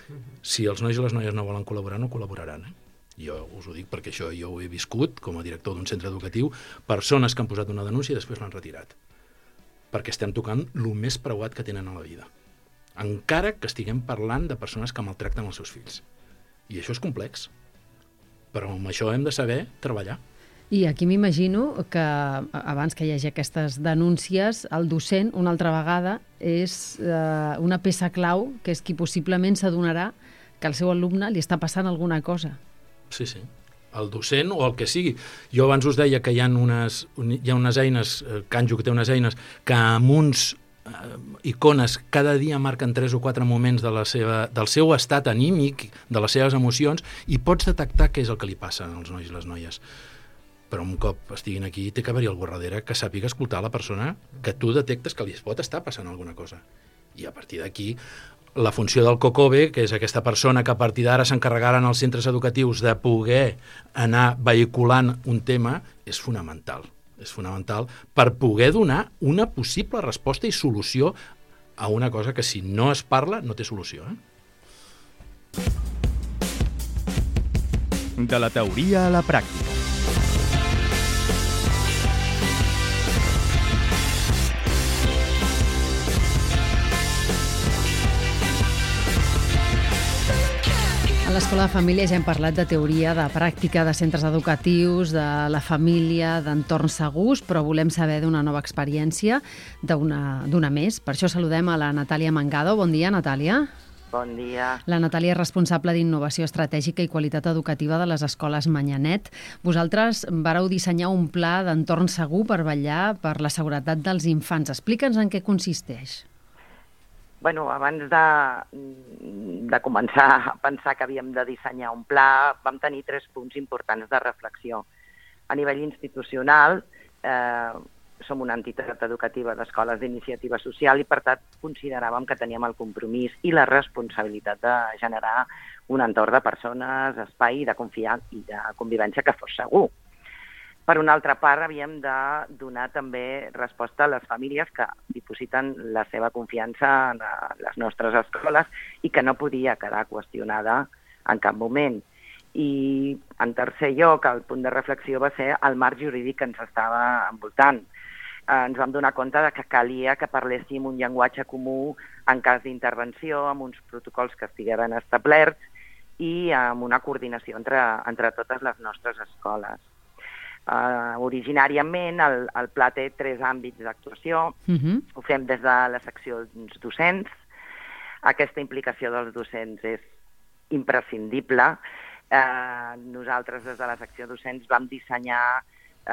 Si els nois i les noies no volen col·laborar, no col·laboraran. Jo us ho dic perquè això jo ho he viscut com a director d'un centre educatiu, persones que han posat una denúncia i després l'han retirat. Perquè estem tocant el més preuat que tenen a la vida. Encara que estiguem parlant de persones que maltracten els seus fills. I això és complex. Però amb això hem de saber treballar. I aquí m'imagino que abans que hi hagi aquestes denúncies, el docent, una altra vegada, és una peça clau, que és qui possiblement s'adonarà que al seu alumne li està passant alguna cosa. Sí, sí. El docent o el que sigui. Jo abans us deia que hi ha unes eines, Canjo que té unes eines, que amb uns icones cada dia marquen 3 o 4 moments del seu estat anímic, de les seves emocions, i pots detectar què és el que li passa als nois i les noies. però un cop estiguin aquí té que haver-hi algú darrere que sàpiga escoltar la persona que tu detectes que li pot estar passant alguna cosa. I a partir d'aquí, la funció del COCOBE, que és aquesta persona que a partir d'ara s'encarregaran als centres educatius de poder anar vehiculant un tema, és fonamental. És fonamental per poder donar una possible resposta i solució a una cosa que si no es parla no té solució. De la teoria a la pràctica. A l'Escola de Família ja hem parlat de teoria, de pràctica, de centres educatius, de la família, d'entorns segurs, però volem saber d'una nova experiència, d'una més. Per això saludem a la Natàlia Mangado. Bon dia, Natàlia. Bon dia. La Natàlia és responsable d'Innovació Estratègica i Qualitat Educativa de les escoles Manyanet. Vosaltres vareu dissenyar un pla d'entorn segur per vetllar per la seguretat dels infants. Explica'ns en què consisteix. Bueno, abans de començar a pensar que havíem de dissenyar un pla, vam tenir 3 punts importants de reflexió. A nivell institucional, som una entitat educativa d'escoles d'iniciativa social i, per tant, consideràvem que teníem el compromís i la responsabilitat de generar un entorn de persones, espai de confiança i de convivència que fos segur. Per una altra part, havíem de donar també resposta a les famílies que dipositen la seva confiança en les nostres escoles i que no podia quedar qüestionada en cap moment. I, en tercer lloc, el punt de reflexió va ser el marc jurídic que ens estava envoltant. Ens vam donar compte que calia que parléssim un llenguatge comú en cas d'intervenció, amb uns protocols que estigueren establerts i amb una coordinació entre totes les nostres escoles. Originàriament el pla té 3 àmbits d'actuació. Ho fem des de la secció docents. Aquesta implicació dels docents és imprescindible. Nosaltres des de la secció docents vam dissenyar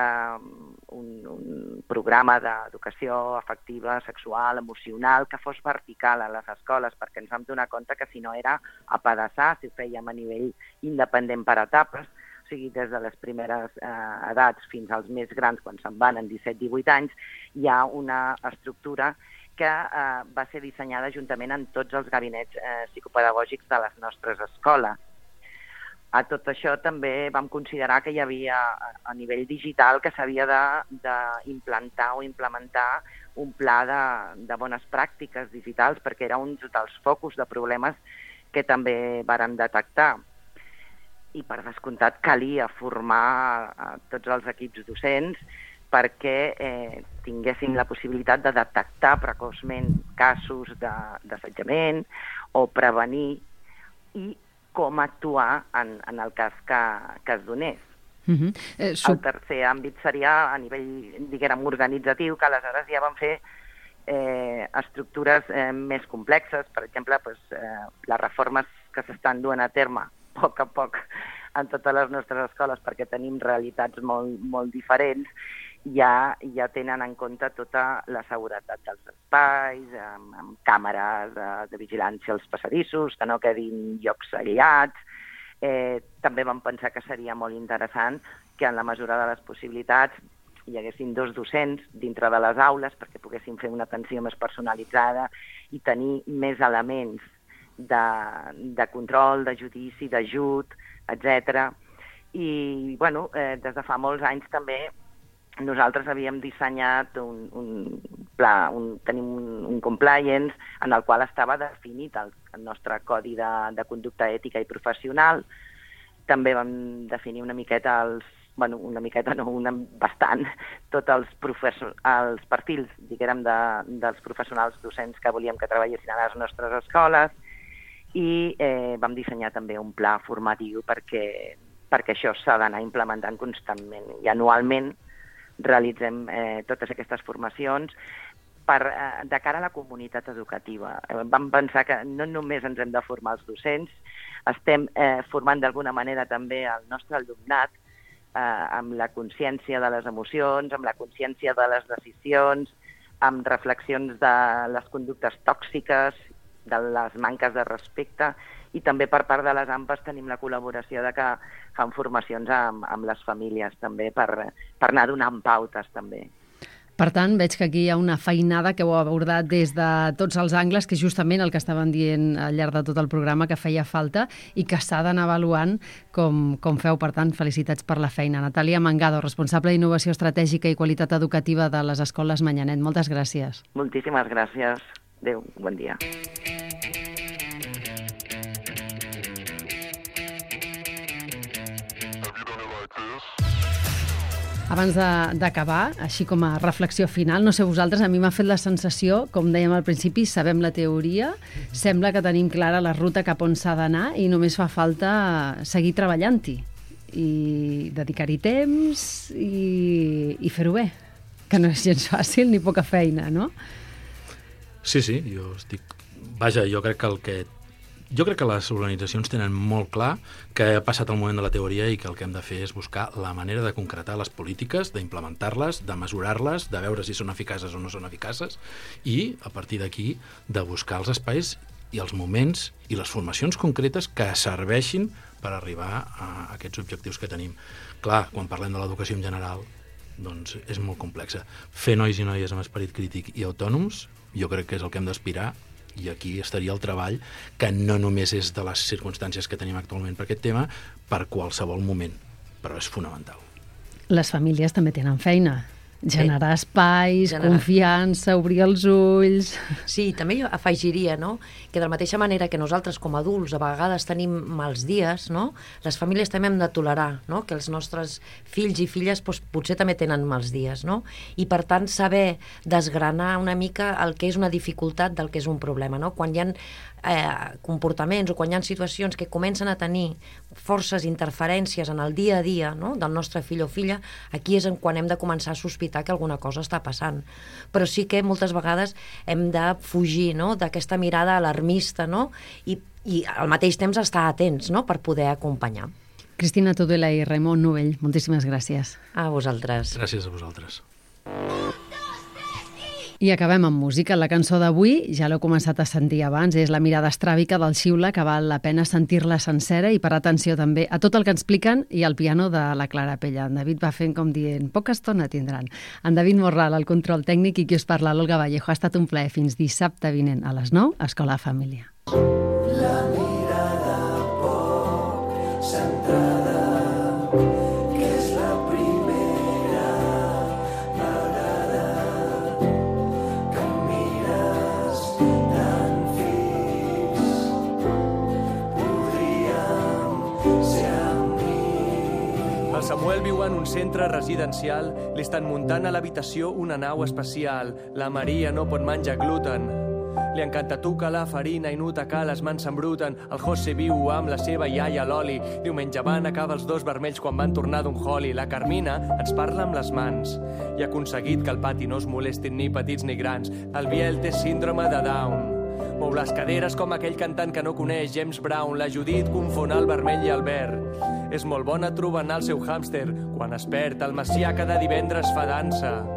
un programa d'educació afectiva, sexual, emocional, que fos vertical a les escoles, perquè ens vam donar compte que si no era apedaçar, si ho fèiem a nivell independent per etapes, o sigui, des de les primeres edats fins als més grans, quan se'n van en 17-18 anys, hi ha una estructura que va ser dissenyada juntament amb tots els gabinets psicopedagògics de les nostres escoles. A tot això també vam considerar que hi havia, a nivell digital, que s'havia d'implantar o implementar un pla de bones pràctiques digitals, perquè era un dels focus de problemes que també vàrem detectar. I, per descomptat, calia formar tots els equips docents perquè tinguessin la possibilitat de detectar precoçment casos d'assetjament o prevenir i com actuar en el cas que es donés. El tercer àmbit seria a nivell, diguem, organitzatiu, que aleshores ja vam fer estructures més complexes. Per exemple, les reformes que s'estan duent a terme a poc en totes les nostres escoles, perquè tenim realitats molt diferents, ja tenen en compte tota la seguretat dels espais, amb càmeres de vigilància als passadissos, que no quedin llocs aïllats. També vam pensar que seria molt interessant que en la mesura de les possibilitats hi haguessin 2 docents dintre de les aules perquè poguessin fer una atenció més personalitzada i tenir més elements de control, de judici, d'ajut, etc. I, bueno, des de fa molts anys també nosaltres havíem dissenyat un pla, tenim un compliance en el qual estava definit el nostre codi de conducta ètica i professional. També vam definir una miqueta bastant, tots els perfils, diguem, dels professionals docents que volíem que treballessin a les nostres escoles i vam dissenyar també un pla formatiu perquè això s'ha d'anar implementant constantment i anualment realitzem totes aquestes formacions de cara a la comunitat educativa. Vam pensar que no només ens hem de formar els docents, estem formant d'alguna manera també el nostre alumnat amb la consciència de les emocions, amb la consciència de les decisions, amb reflexions de les conductes tòxiques, de les manques de respecte i també per part de les AMPAs tenim la col·laboració de que fan formacions amb les famílies també per anar donant pautes també. Per tant, veig que aquí hi ha una feinada que heu abordat des de tots els angles, que és justament el que estaven dient al llarg de tot el programa, que feia falta i que s'ha d'anar avaluant com feu. Per tant, felicitats per la feina. Natàlia Mangado, responsable d'Innovació Estratègica i Qualitat Educativa de les Escoles Manyanet. Moltes gràcies. Moltíssimes gràcies. Adéu, bon dia. Abans d'acabar, així com a reflexió final, no sé vosaltres, a mi m'ha fet la sensació, com dèiem al principi, sabem la teoria, sembla que tenim clara la ruta cap on s'ha d'anar i només fa falta seguir treballant-hi i dedicar-hi temps i fer-ho bé, que no és gens fàcil ni poca feina, no? Sí, jo estic... Vaja, jo crec que les organitzacions tenen molt clar que ha passat el moment de la teoria i que el que hem de fer és buscar la manera de concretar les polítiques, d'implementar-les, de mesurar-les, de veure si són eficaces o no són eficaces i, a partir d'aquí, de buscar els espais i els moments i les formacions concretes que serveixin per arribar a aquests objectius que tenim. Clar, quan parlem de l'educació en general, doncs és molt complexa. Fer nois i noies amb esperit crític i autònoms, jo crec que és el que hem d'aspirar. I aquí estaria el treball, que no només és de les circumstàncies que tenim actualment per aquest tema, per qualsevol moment, però és fonamental. Les famílies també tenen feina. Generar espais, confiança, obrir els ulls... Sí, també jo afegiria, no?, que de la mateixa manera que nosaltres com a adults a vegades tenim mals dies, no?, les famílies també hem de tolerar, no?, que els nostres fills i filles potser també tenen mals dies, no?, i per tant saber desgranar una mica el que és una dificultat del que és un problema, no?, quan hi ha comportaments o quan hi ha situacions que comencen a tenir forces interferències en el dia a dia, no?, del nostre fill o filla, aquí és quan hem de començar a sospitar que alguna cosa està passant. Però sí que moltes vegades hem de fugir, no?, d'aquesta mirada alarmista, no?, i al mateix temps estar atents, no?, per poder acompanyar. Cristina Tudela i Raimon Novell, moltíssimes gràcies. A vosaltres. Gràcies a vosaltres. I acabem amb música. La cançó d'avui, ja l'heu començat a sentir abans, és La mirada estràbica del Xiula, que val la pena sentir-la sencera i parar atenció també a tot el que expliquen i al piano de la Clara Pella. En David va fent com dient, poca estona tindran. En David Morral, el control tècnic, i qui us parla, l'Olga Vallejo. Ha estat un plaer. Fins dissabte vinent a les 9, a Escola Família. La mirada poc centrada, que és la primera vegada que em mires tan fix. Podríem ser amics. El Samuel viu en un centre residencial. Li estan muntant a l'habitació una nau especial. La Maria no pot menjar gluten. Li encanta tocar la farina i notar que les mans s'embruten. El José viu amb la seva iaia l'Oli. Diumenge van acabar els dos vermells quan van tornar d'un holi. La Carmina ens parla amb les mans i ha aconseguit que al pati no es molestin ni petits ni grans. El Biel té síndrome de Down. Mou les caderes com aquell cantant que no coneix James Brown. La Judit confon el vermell i el verd. És molt bona trobant el seu hàmster. Quan es perd, el Macià cada divendres fa dansa.